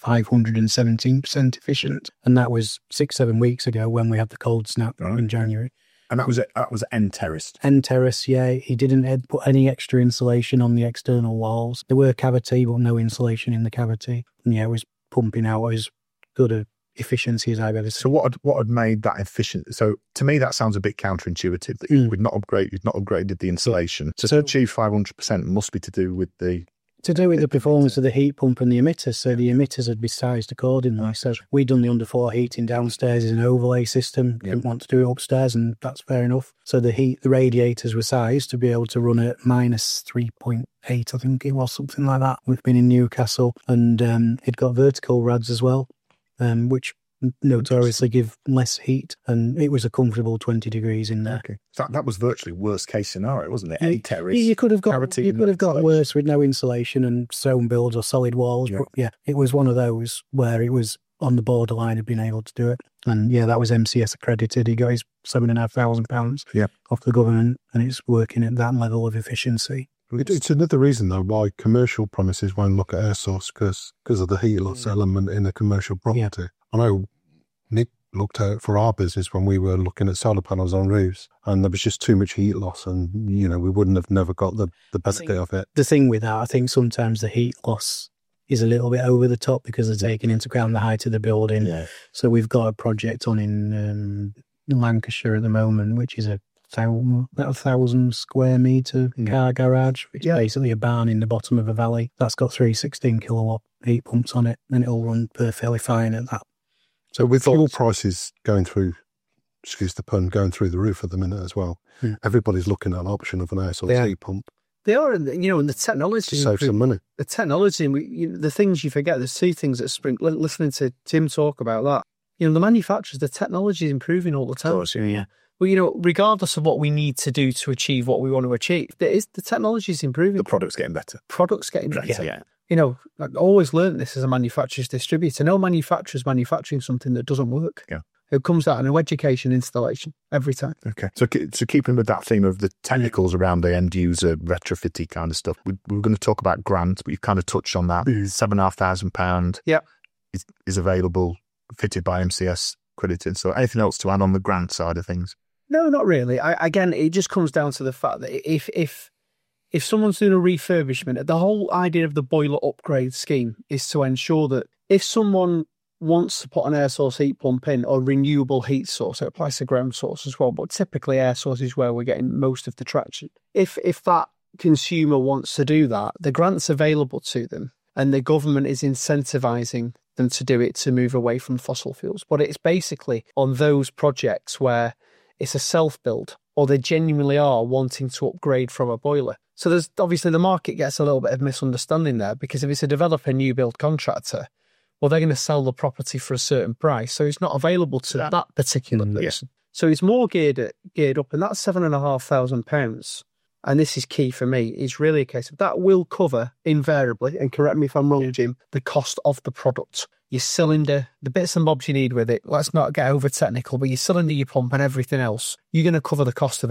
517% efficient. And that was 6-7 weeks ago when we had the cold snap in January. And that was end terrace. End terrace, yeah. He didn't put any extra insulation on the external walls. There were cavity, but no insulation in the cavity. And yeah, it was pumping out as good a efficiency as I've ever seen. So what had made that efficient? So to me, that sounds a bit counterintuitive that you'd not upgraded the insulation. So to achieve 500% must be to do with the performance of the heat pump and the emitters. So the emitters would be sized accordingly. So we'd done the underfloor heating downstairs as an overlay system. Didn't want to do it upstairs, and that's fair enough. So the radiators were sized to be able to run at minus 3.8, I think it was, something like that. We've been in Newcastle, and it got vertical rads as well, which notoriously give less heat, and it was a comfortable 20 degrees in there. Okay. So that was virtually worst case scenario, wasn't it? Any terrace. You could have got worse with no insulation and stone builds or solid walls. But yeah, it was one of those where it was on the borderline of being able to do it. And yeah, that was MCS accredited. He got his £7,500 off the government, and it's working at that level of efficiency. It's another reason, though, why commercial premises won't look at air source because of the heat loss element in a commercial property. I know Nick looked at for our business when we were looking at solar panels on roofs, and there was just too much heat loss, and we wouldn't have never got the benefit of it. The thing with that, I think sometimes the heat loss is a little bit over the top because they're taking into account the height of the building. Yeah. So we've got a project on in Lancashire at the moment, which is about 1,000 square metre car garage, which is basically a barn in the bottom of a valley. That's got 3 16 kilowatt heat pumps on it, and it'll run perfectly fine at that. So with fuel prices going through, excuse the pun, going through the roof at the minute as well, everybody's looking at an option of an air source heat pump. They are, and the technology... To save some money. The technology, the things you forget, there's 2 things that spring... Listening to Tim talk about that, the manufacturers, the technology is improving all the time. Of course, yeah. Well, regardless of what we need to do to achieve what we want to achieve, the technology is improving. The product's getting better. Yeah. I always learned this as a manufacturer's distributor. No manufacturer's manufacturing something that doesn't work. Yeah. It comes out in an education installation every time. Okay. So keeping with that theme of the technicals around the end user retrofitty kind of stuff, we were going to talk about grants, but you've kind of touched on that. £7,500 is available, fitted by MCS accredited. So anything else to add on the grant side of things? No, not really. Again, it just comes down to the fact that if someone's doing a refurbishment, the whole idea of the boiler upgrade scheme is to ensure that if someone wants to put an air source heat pump in or renewable heat source, it applies to ground source as well, but typically air source is where we're getting most of the traction. If that consumer wants to do that, the grant's available to them, and the government is incentivising them to do it to move away from fossil fuels. But it's basically on those projects where it's a self-build, or they genuinely are wanting to upgrade from a boiler. So there's obviously the market gets a little bit of misunderstanding there, because if it's a developer new build contractor, well, they're going to sell the property for a certain price, so it's not available to that particular person. So it's more geared up, and that £7,500, and this is key for me, is really a case of that will cover invariably, and correct me if I'm wrong, Jim, the cost of the product. Your cylinder, the bits and bobs you need with it, let's not get over technical, but your cylinder, your pump and everything else, you're going to cover the cost of it.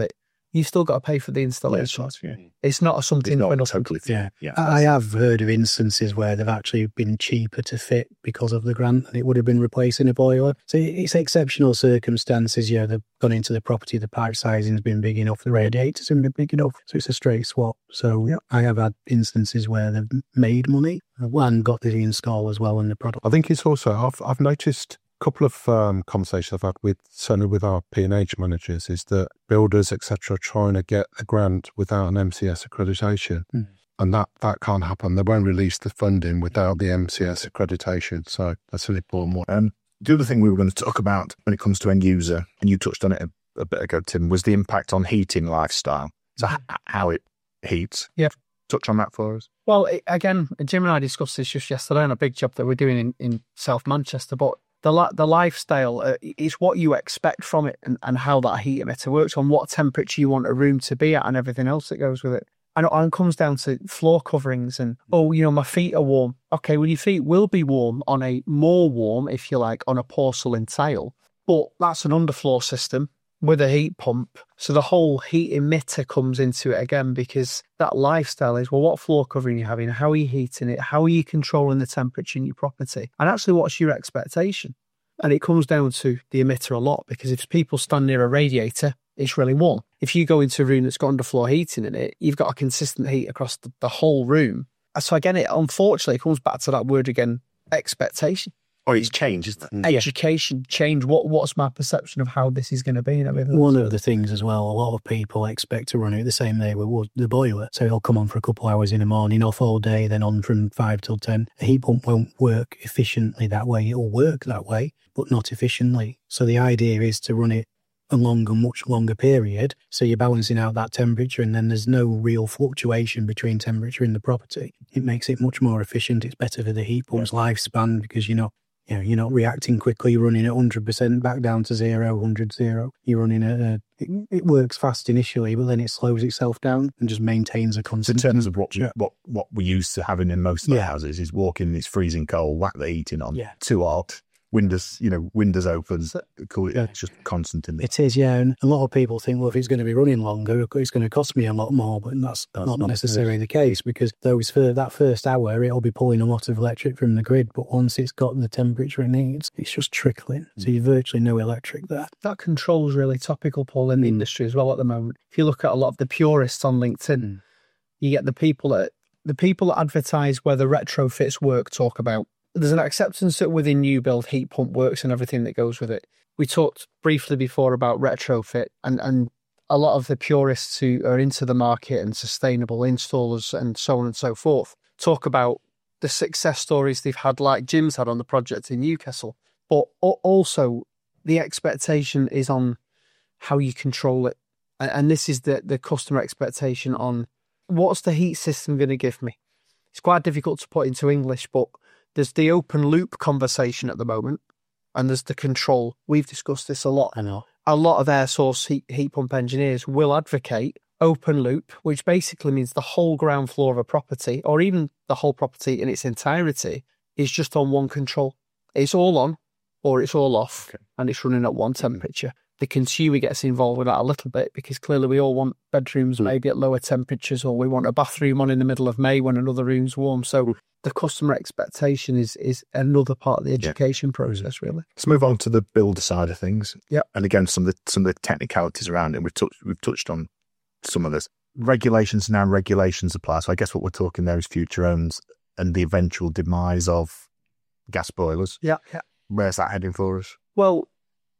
you've still got to pay for the installation. Yeah. It's not something It's for not nothing. totally. Yeah. Yeah. I have heard of instances where they've actually been cheaper to fit because of the grant and it would have been replacing a boiler. So it's exceptional circumstances. Yeah, they've gone into the property, the pipe sizing's been big enough, the radiators have been big enough. So it's a straight swap. So I have had instances where they've made money and got the install as well in the product. I think it's also, I've noticed a couple of conversations I've had certainly with our P&H managers, is that builders, etc., are trying to get a grant without an MCS accreditation. And that can't happen. They won't release the funding without the MCS accreditation. So that's an important one. The other thing we were going to talk about when it comes to end user, and you touched on it a bit ago, Tim, was the impact on heating lifestyle. So how it heats. Yeah. Touch on that for us. Well, again, Jim and I discussed this just yesterday on a big job that we're doing in South Manchester, but the lifestyle is what you expect from it and how that heat emitter works, on what temperature you want a room to be at and everything else that goes with it. And it comes down to floor coverings and, my feet are warm. Okay, well, your feet will be warm on a more warm, if you like, on a porcelain tile, but that's an underfloor system with a heat pump. So the whole heat emitter comes into it again, because that lifestyle is, well, what floor covering are you having? How are you heating it? How are you controlling the temperature in your property? And actually, what's your expectation? And it comes down to the emitter a lot, because if people stand near a radiator, it's really warm. If you go into a room that's got underfloor heating in it, you've got a consistent heat across the whole room. So again, unfortunately, it comes back to that word again, expectation. Or it's changed, isn't it? Education, change. What's my perception of how this is going to be and everything? One of the things as well, a lot of people expect to run it the same day with the boiler. So it'll come on for a couple of hours in the morning, off all day, then on from 5 till 10. A heat pump won't work efficiently that way. It'll work that way, but not efficiently. So the idea is to run it a much longer period. So you're balancing out that temperature, and then there's no real fluctuation between temperature in the property. It makes it much more efficient. It's better for the heat pump's lifespan, because you're not reacting quickly. You're running at 100% back down to 100, 0. You're running at it works fast initially, but then it slows itself down and just maintains a constant. In terms of what we're used to having in most of the houses is walking, it's freezing cold, whack the heating on, too hot, windows open, cool. It's just constant in there. It is, yeah. And a lot of people think, well, if it's going to be running longer, it's going to cost me a lot more, but that's not necessarily the case, because that first hour, it'll be pulling a lot of electric from the grid, but once it's got the temperature it needs, it's just trickling. So you've virtually no electric there. That control's really topical, Paul, in the industry as well at the moment. If you look at a lot of the purists on LinkedIn, you get the people that advertise where the retrofits work talk about. There's an acceptance that within new build heat pump works and everything that goes with it. We talked briefly before about retrofit, and a lot of the purists who are into the market and sustainable installers and so on and so forth talk about the success stories they've had, like Jim's had on the project in Newcastle. But also the expectation is on how you control it. And this is the customer expectation on what's the heat system going to give me. It's quite difficult to put into English, but there's the open loop conversation at the moment, and there's the control. We've discussed this a lot. I know. A lot of air source heat pump engineers will advocate open loop, which basically means the whole ground floor of a property, or even the whole property in its entirety, is just on one control. It's all on or it's all off, and it's running at one temperature. The consumer gets involved with that a little bit, because clearly we all want bedrooms maybe at lower temperatures, or we want a bathroom on in the middle of May when another room's warm. So the customer expectation is another part of the education process, really. Let's move on to the builder side of things. Yeah. And again, some of the technicalities around it. We've touched on some of this. Regulations apply. So I guess what we're talking there is future owns and the eventual demise of gas boilers. Yeah. Where's that heading for us? Well,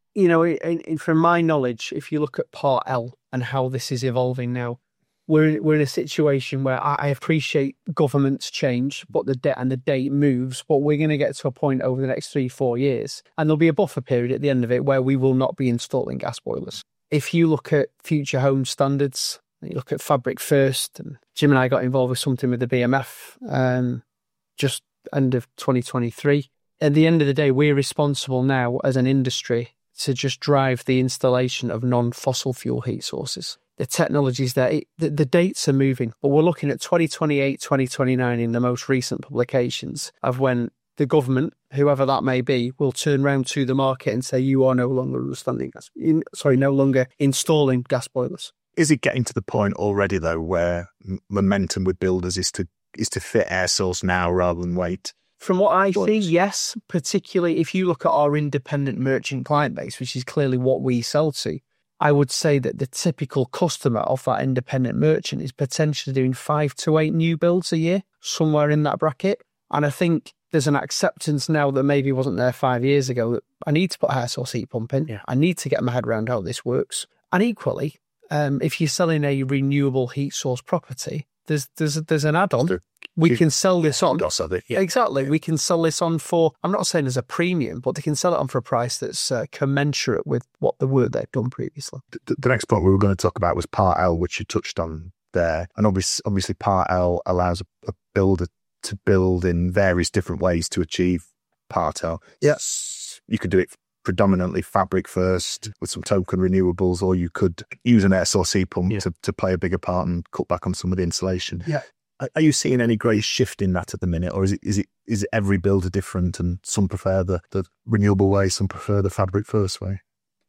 from my knowledge, if you look at Part L and how this is evolving now, we're in a situation where I appreciate governments change, but the date moves. But we're going to get to a point over the next 3-4 years, and there'll be a buffer period at the end of it where we will not be installing gas boilers. If you look at future home standards, you look at Fabric First, and Jim and I got involved with something with the BMF just end of 2023. At the end of the day, we're responsible now as an industry to just drive the installation of non-fossil fuel heat sources. The technology's there. The dates are moving, but we're looking at 2028, 2029 in the most recent publications of when the government, whoever that may be, will turn round to the market and say, you are no longer installing gas boilers. Is it getting to the point already though where momentum with builders is to fit air source now rather than wait? From what I see, yes, particularly if you look at our independent merchant client base, which is clearly what we sell to, I would say that the typical customer of that independent merchant is potentially doing 5 to 8 new builds a year, somewhere in that bracket. And I think there's an acceptance now that maybe wasn't there 5 years ago that I need to put a air source heat pump in. Yeah. I need to get my head around how this works. And equally, if you're selling a renewable heat source property, there's an add-on. We can sell this on. Exactly. Yeah. We can sell this on for, I'm not saying as a premium, but they can sell it on for a price that's commensurate with what the work they've done previously. The next point we were going to talk about was Part L, which you touched on there. And obviously Part L allows a builder to build in various different ways to achieve Part L. Yes. You could do it predominantly fabric first with some token renewables, or you could use an air source heat pump to play a bigger part and cut back on some of the insulation. Yeah. Are you seeing any great shift in that at the minute, or is it every builder different and some prefer the renewable way, some prefer the fabric first way?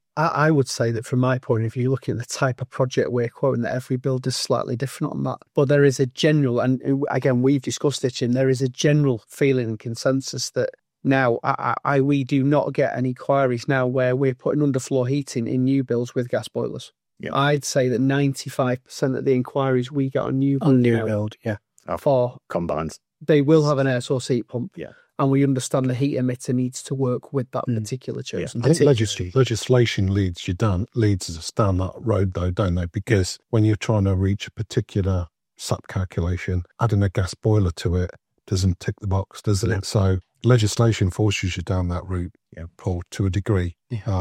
I would say that from my point of view, looking at the type of project we're quoting, that every builder's slightly different on that. But there is a general, and again, we've discussed it, Jim, there is a general feeling and consensus that now, we do not get any inquiries now where we're putting underfloor heating in new builds with gas boilers. Yeah. I'd say that 95% of the inquiries we get on new build, for combines, they will have an air source heat pump. Yeah. And we understand the heat emitter needs to work with that particular chosen. I think legislation leads us down that road though, don't they? Because when you're trying to reach a particular SAP calculation, adding a gas boiler to it doesn't tick the box, does it? So legislation forces you down that route, Paul, to a degree,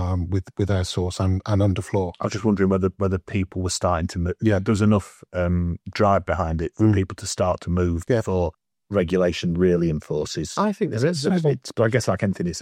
with air source and underfloor. I was just wondering whether people were starting to move. Yeah, there was enough drive behind it for people to start to move before regulation really enforces. I think there is. But I guess like anything, it's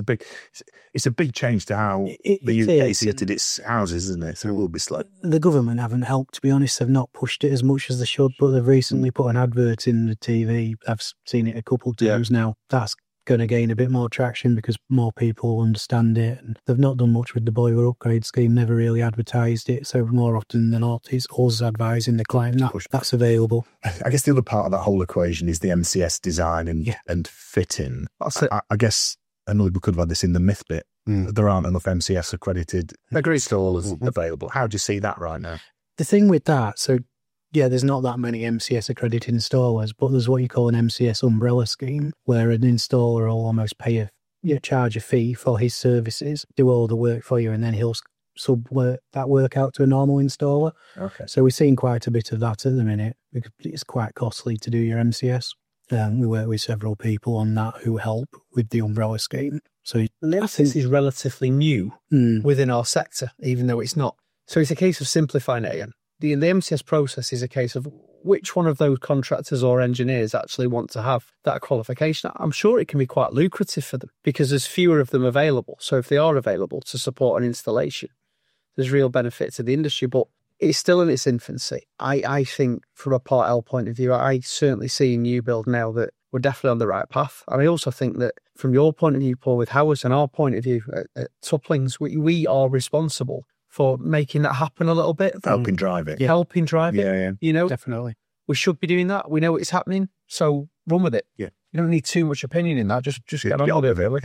a big change to how the UK seated its houses, isn't it? So it will be slow. The government haven't helped, to be honest. They've not pushed it as much as they should, but they've recently put an advert in the TV. I've seen it a couple of times now. That's going to gain a bit more traction because more people understand it. And they've not done much with the boiler upgrade scheme, never really advertised it. So more often than not, it's us advising the client that's available. I guess the other part of that whole equation is the MCS design and fitting. I guess, and we could have had this in the myth bit, there aren't enough MCS accredited installers available. How do you see that right now? The thing with that, there's not that many MCS accredited installers, but there's what you call an MCS umbrella scheme, where an installer will almost charge a fee for his services, do all the work for you, and then he'll sub-work that work out to a normal installer. Okay. So we're seeing quite a bit of that at the minute because it's quite costly to do your MCS. We work with several people on that who help with the umbrella scheme. So this is relatively new within our sector, even though it's not. So it's a case of simplifying it again. The MCS process is a case of which one of those contractors or engineers actually want to have that qualification. I'm sure it can be quite lucrative for them because there's fewer of them available. So if they are available to support an installation, there's real benefit to the industry, but it's still in its infancy. I think from a Part L point of view, I certainly see in new build now that we're definitely on the right path. And I also think that from your point of view, Paul, with Howes and our point of view at Tuplings, we are responsible for making that happen a little bit. Helping drive it. Helping drive it. Yeah. You know, definitely. We should be doing that. We know it's happening. So run with it. Yeah. You don't need too much opinion in that. Just get on with it.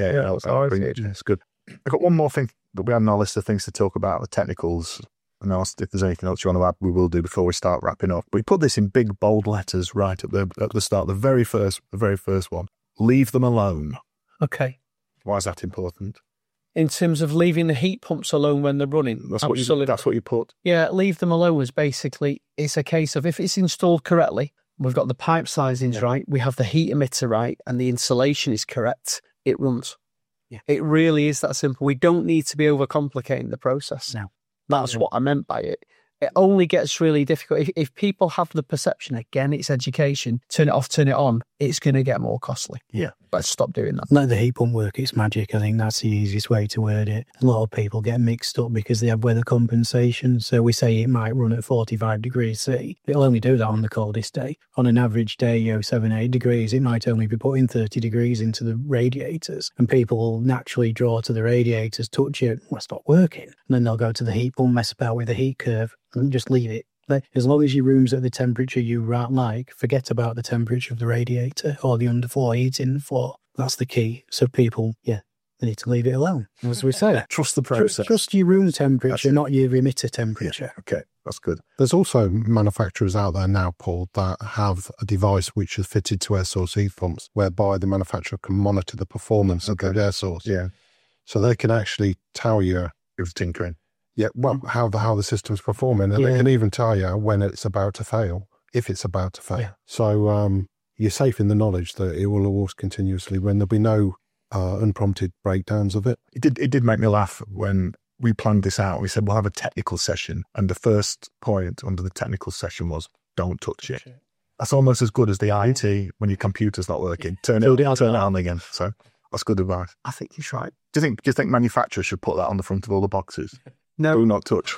That's good. I've got one more thing that we had on our list of things to talk about, the technicals. And asked if there's anything else you want to add, we will do before we start wrapping up. We put this in big, bold letters right at the start, the very first one. Leave them alone. Okay. Why is that important? In terms of leaving the heat pumps alone when they're running. That's what you put. Yeah, leave them alone is basically, it's a case of if it's installed correctly, we've got the pipe sizings right, we have the heat emitter right, and the insulation is correct, it runs. Yeah. It really is that simple. We don't need to be overcomplicating the process. No. That's what I meant by it. It only gets really difficult. If people have the perception, again, it's education, turn it off, turn it on, it's going to get more costly. Yeah. Let's stop doing that. Let the heat pump work its magic. I think that's the easiest way to word it. A lot of people get mixed up because they have weather compensation. So we say it might run at 45 degrees C. It'll only do that on the coldest day. On an average day, 7, 8 degrees, it might only be putting 30 degrees into the radiators. And people will naturally draw to the radiators, touch it, well, it's not working. And then they'll go to the heat pump, mess about with the heat curve, and just leave it. Like, as long as your room's at the temperature you like, forget about the temperature of the radiator or the underfloor heating in the floor. That's the key. So people, they need to leave it alone, as we say. Trust the process. Trust your room temperature, not your emitter temperature. Okay, that's good. There's also manufacturers out there now, Paul, that have a device which is fitted to air source heat pumps, whereby the manufacturer can monitor the performance of the air source. Yeah. So they can actually tell you It was tinkering. how the system's performing, and they can even tell you when it's about to fail, if it's about to fail. Yeah. So you're safe in the knowledge that it will always continuously run. There'll be no unprompted breakdowns of it. It did make me laugh when we planned this out. We said we'll have a technical session, and the first point under the technical session was don't touch it. That's almost as good as the IT when your computer's not working. Turn it on again. So that's good advice. I think he's right. Do you think manufacturers should put that on the front of all the boxes? No. Do not touch.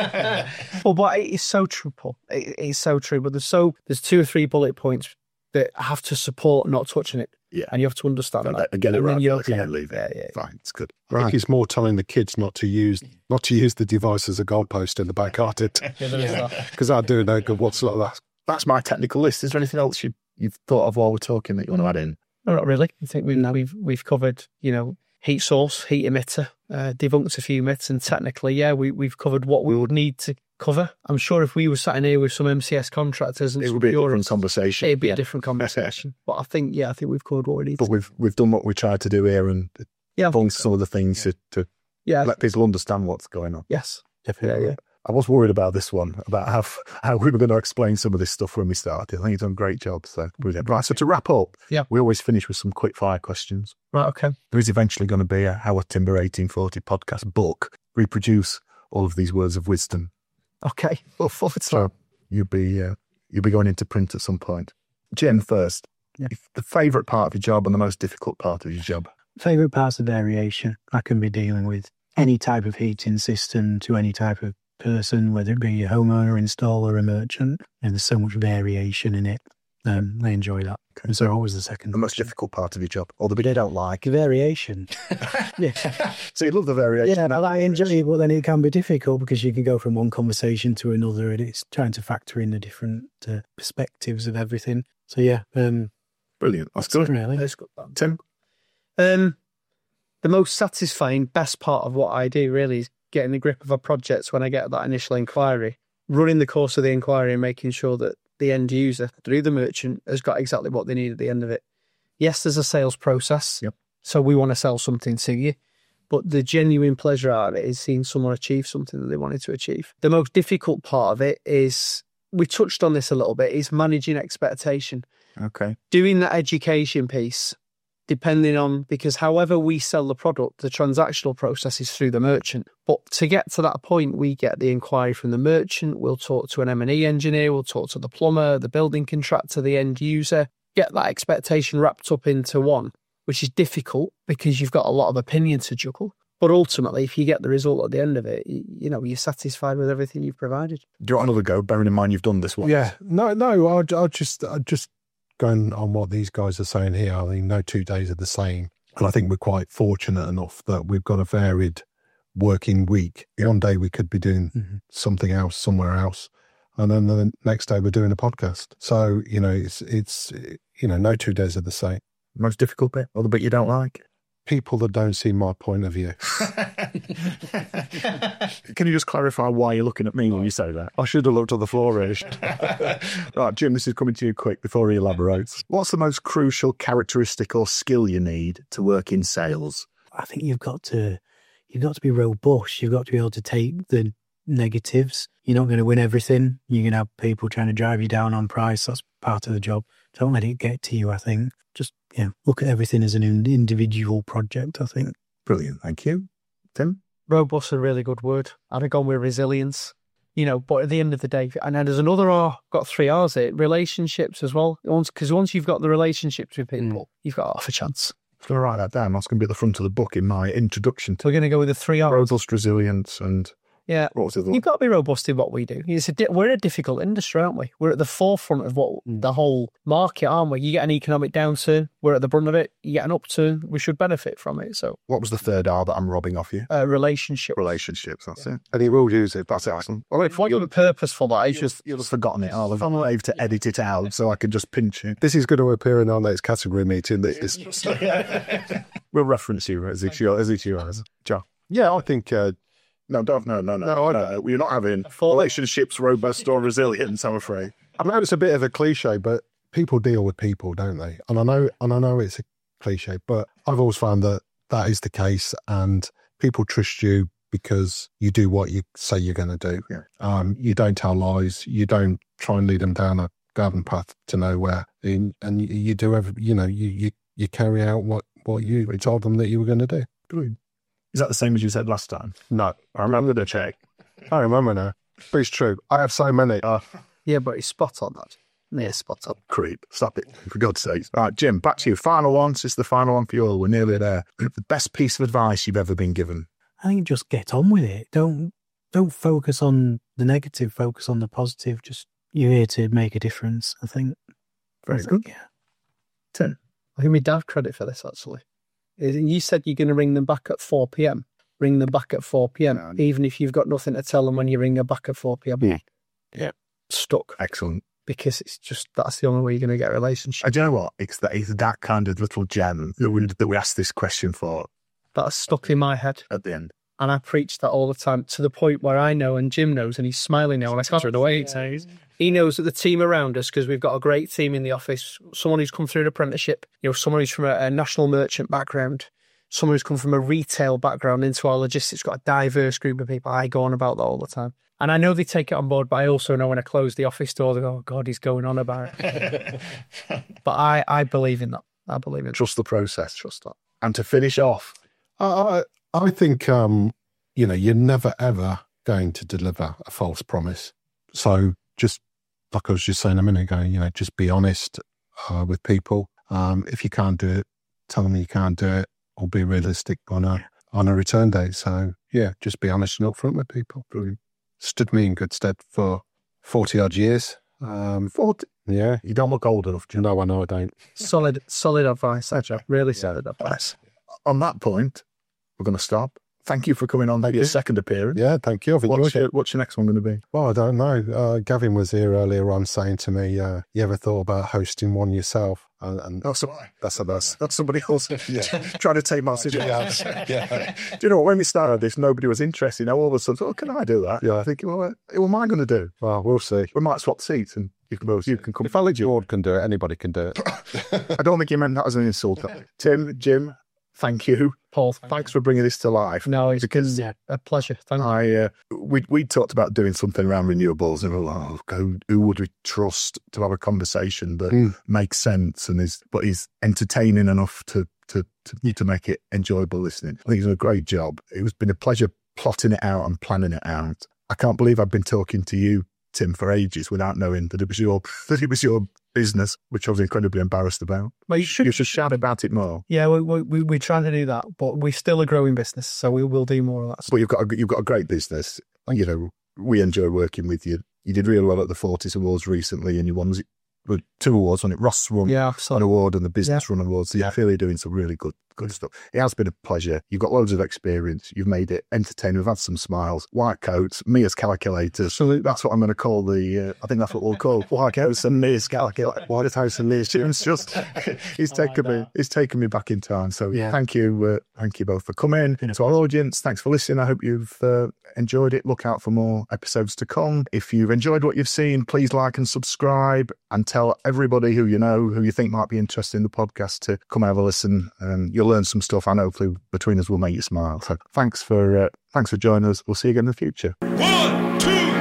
Well, but it is so true, Paul. It is so true. But there's 2 or 3 bullet points that have to support not touching it. Yeah. And you have to understand that. Get it And then right. you're Yeah, okay. leave it. Yeah. Fine, it's good. I think it's more telling the kids not to use the device as a goalpost in the back garden, because I do know good what's like that. That's my technical list. Is there anything else you've thought of while we're talking that you want to add in? No, not really. I think we've covered, heat source, heat emitter, debunked a few myths, and technically, we've covered what we would need to cover. I'm sure if we were sat in here with some MCS contractors and It would be a different conversation. it'd be a different conversation. But I think we've covered what we need. But we've done what we tried to do here and done some of the things to let people understand what's going on. Yes, Definitely. I was worried about this one, about how we were going to explain some of this stuff when we started. I think you've done a great job. So brilliant. Right, so to wrap up, we always finish with some quick fire questions. Right. Okay. There is eventually going to be a Howard Timber 1840 podcast book, reproduce all of these words of wisdom. Okay. Well, So you'll be going into print at some point. Jim, first, the favourite part of your job and the most difficult part of your job? Favourite parts of variation. I can be dealing with any type of heating system to any type of person, whether it be a homeowner, installer, a merchant, and there's so much variation in it. I enjoy that. Okay. So always the second. The most difficult part of your job, or the bit you don't like? Variation. So you love the variation. Yeah, I enjoy it, but then it can be difficult because you can go from one conversation to another, and it's trying to factor in the different perspectives of everything. So Brilliant. That's good. Really. That's good. Tim? The most satisfying, best part of what I do really is getting the grip of a project when I get that initial inquiry, running the course of the inquiry and making sure that the end user, through the merchant, has got exactly what they need at the end of it. Yes, there's a sales process, so we want to sell something to you, but the genuine pleasure out of it is seeing someone achieve something that they wanted to achieve. The most difficult part of it is, we touched on this a little bit, is managing expectation. Okay. Doing that education piece, depending on, because however we sell the product, the transactional process is through the merchant. But to get to that point, we get the inquiry from the merchant, we'll talk to an M&E engineer, we'll talk to the plumber, the building contractor, the end user, get that expectation wrapped up into one, which is difficult because you've got a lot of opinion to juggle. But ultimately, if you get the result at the end of it, you're satisfied with everything you've provided. Do you want another go, bearing in mind you've done this one? Yeah. No, I'll just going on what these guys are saying here. I mean, no 2 days are the same. And I think we're quite fortunate enough that we've got a varied working week. One day we could be doing something else somewhere else, and then the next day we're doing a podcast. So, it's no 2 days are the same. Most difficult bit, or the bit you don't like? People that don't see my point of view. Can you just clarify why you're looking at me when you say that? I should have looked at the floor, Rich. Right, Jim, this is coming to you quick before he elaborates. What's the most crucial characteristic or skill you need to work in sales? I think you've got to be robust. You've got to be able to take the negatives. You're not going to win everything. You're going to have people trying to drive you down on price. That's part of the job. Don't let it get to you, I think. Just look at everything as an individual project, I think. Brilliant, thank you. Tim? Robust is a really good word. I'd have gone with resilience. But at the end of the day, and then there's another R, got 3 R's here, relationships as well. Because once you've got the relationships with people, you've got half a chance. I'm going to write that down. That's going to be at the front of the book in my introduction to We're going to go with the 3 R's. robust, resilience, and Yeah. What was the other You've got to be robust in what we do. We're in a difficult industry, aren't we? We're at the forefront of what the whole market, aren't we? You get an economic downturn, we're at the brunt of it. You get an upturn, we should benefit from it. So, What was the third R that I'm robbing off you? relationship. Relationships, that's it. And he will use it. That's excellent. Well, if you're purposeful, that is You've just forgotten it. I'll have to edit it out so I can just pinch it. This is going to appear in our next category meeting. We'll reference you as it's yours. Joe. Yeah, I think No, don't. No. We're not having relationships robust or resilience, I'm afraid. I know it's a bit of a cliche, but people deal with people, don't they? And I know it's a cliche, but I've always found that is the case, and people trust you because you do what you say you're going to do. Yeah. You don't tell lies. You don't try and lead them down a garden path to nowhere, and you do you carry out what you told them that you were going to do. Good. Is that the same as you said last time? No, I remember the check. I remember now. But it's true. I have so many. Yeah, but he's spot on that. Yeah, spot on. Creep. Stop it, for God's sake. Right, Jim, back to you. Final one. This is the final one for you all. We're nearly there. The best piece of advice you've ever been given? I think just get on with it. Don't focus on the negative. Focus on the positive. Just you're here to make a difference. I think. Very good. Yeah. 10. I give me Dav credit for this, actually. You said you're going to ring them back at 4 p.m. Ring them back at 4 p.m. Even if you've got nothing to tell them when you ring them back at 4 p.m. Yeah. Stuck. Excellent. Because that's the only way you're going to get a relationship. Do you know what? It's that kind of little gem that we asked this question for That's stuck in my head. at the end. And I preach that all the time to the point where I know, and Jim knows, and he's smiling now, and I can't throw it away. He knows that the team around us, because we've got a great team in the office, someone who's come through an apprenticeship, someone who's from a national merchant background, someone who's come from a retail background into our logistics, got a diverse group of people. I go on about that all the time. And I know they take it on board, but I also know when I close the office door, they go, oh God, he's going on about it. But I believe in that. I believe in Trust the process. Trust that. And to finish off, I think, you're never, ever going to deliver a false promise. So just like I was just saying a minute ago, just be honest with people. If you can't do it, tell them you can't do it, or be realistic on a return date. So, yeah, just be honest and upfront with people. Brilliant. Stood me in good stead for 40-odd years. 40. Yeah. You don't look old enough, Jim. No, I know I don't. solid advice, actually. Really solid advice. On that point, we're going to stop. Thank you for coming on. Maybe a second appearance. Yeah, thank you. I've enjoyed it. What's your next one going to be? Well, I don't know. Gavin was here earlier on saying to me, you ever thought about hosting one yourself? And Oh, so that's that's somebody else trying to take my suggestions. yeah. Do you know what? When we started this, nobody was interested. Now all of a sudden, can I do that? Yeah. I think, what am I going to do? Well, we'll see. We might swap seats and you can come. If Ali George can do it, anybody can do it. I don't think you meant that as an insult. Tim, Jim, thank you. Paul, Thanks for bringing this to life. No, it's because a pleasure. Thank you. we talked about doing something around renewables, and we were like, who would we trust to have a conversation that makes sense and is entertaining enough to make it enjoyable listening. I think he's done a great job. It's been a pleasure plotting it out and planning it out. I can't believe I've been talking to you, Tim, for ages without knowing that it was your business, which I was incredibly embarrassed about. Well, you should shout about it more. Yeah, we're trying to do that, but we're still a growing business, so we will do more of that. But you've got a great business. We enjoy working with you. You did really well at the Fortis Awards recently, and you won 2 awards on it. Ross won an award and the Business Run Awards. So you're clearly doing some really good stuff. It has been a pleasure. You've got loads of experience. You've made it entertaining. We've had some smiles. White coats, me as calculators. So that's what I'm going to call I think that's what we'll call white coats and me as calculators. White coats and me as Jim's just, he's taken me back in time. So thank you both for coming. To our audience, thanks for listening. I hope you've enjoyed it. Look out for more episodes to come. If you've enjoyed what you've seen, please like and subscribe and tell everybody who you think might be interested in the podcast to come have a listen. You'll learn some stuff, and hopefully between us we'll make you smile. So thanks for joining us. We'll see you again in the future. 1, 2,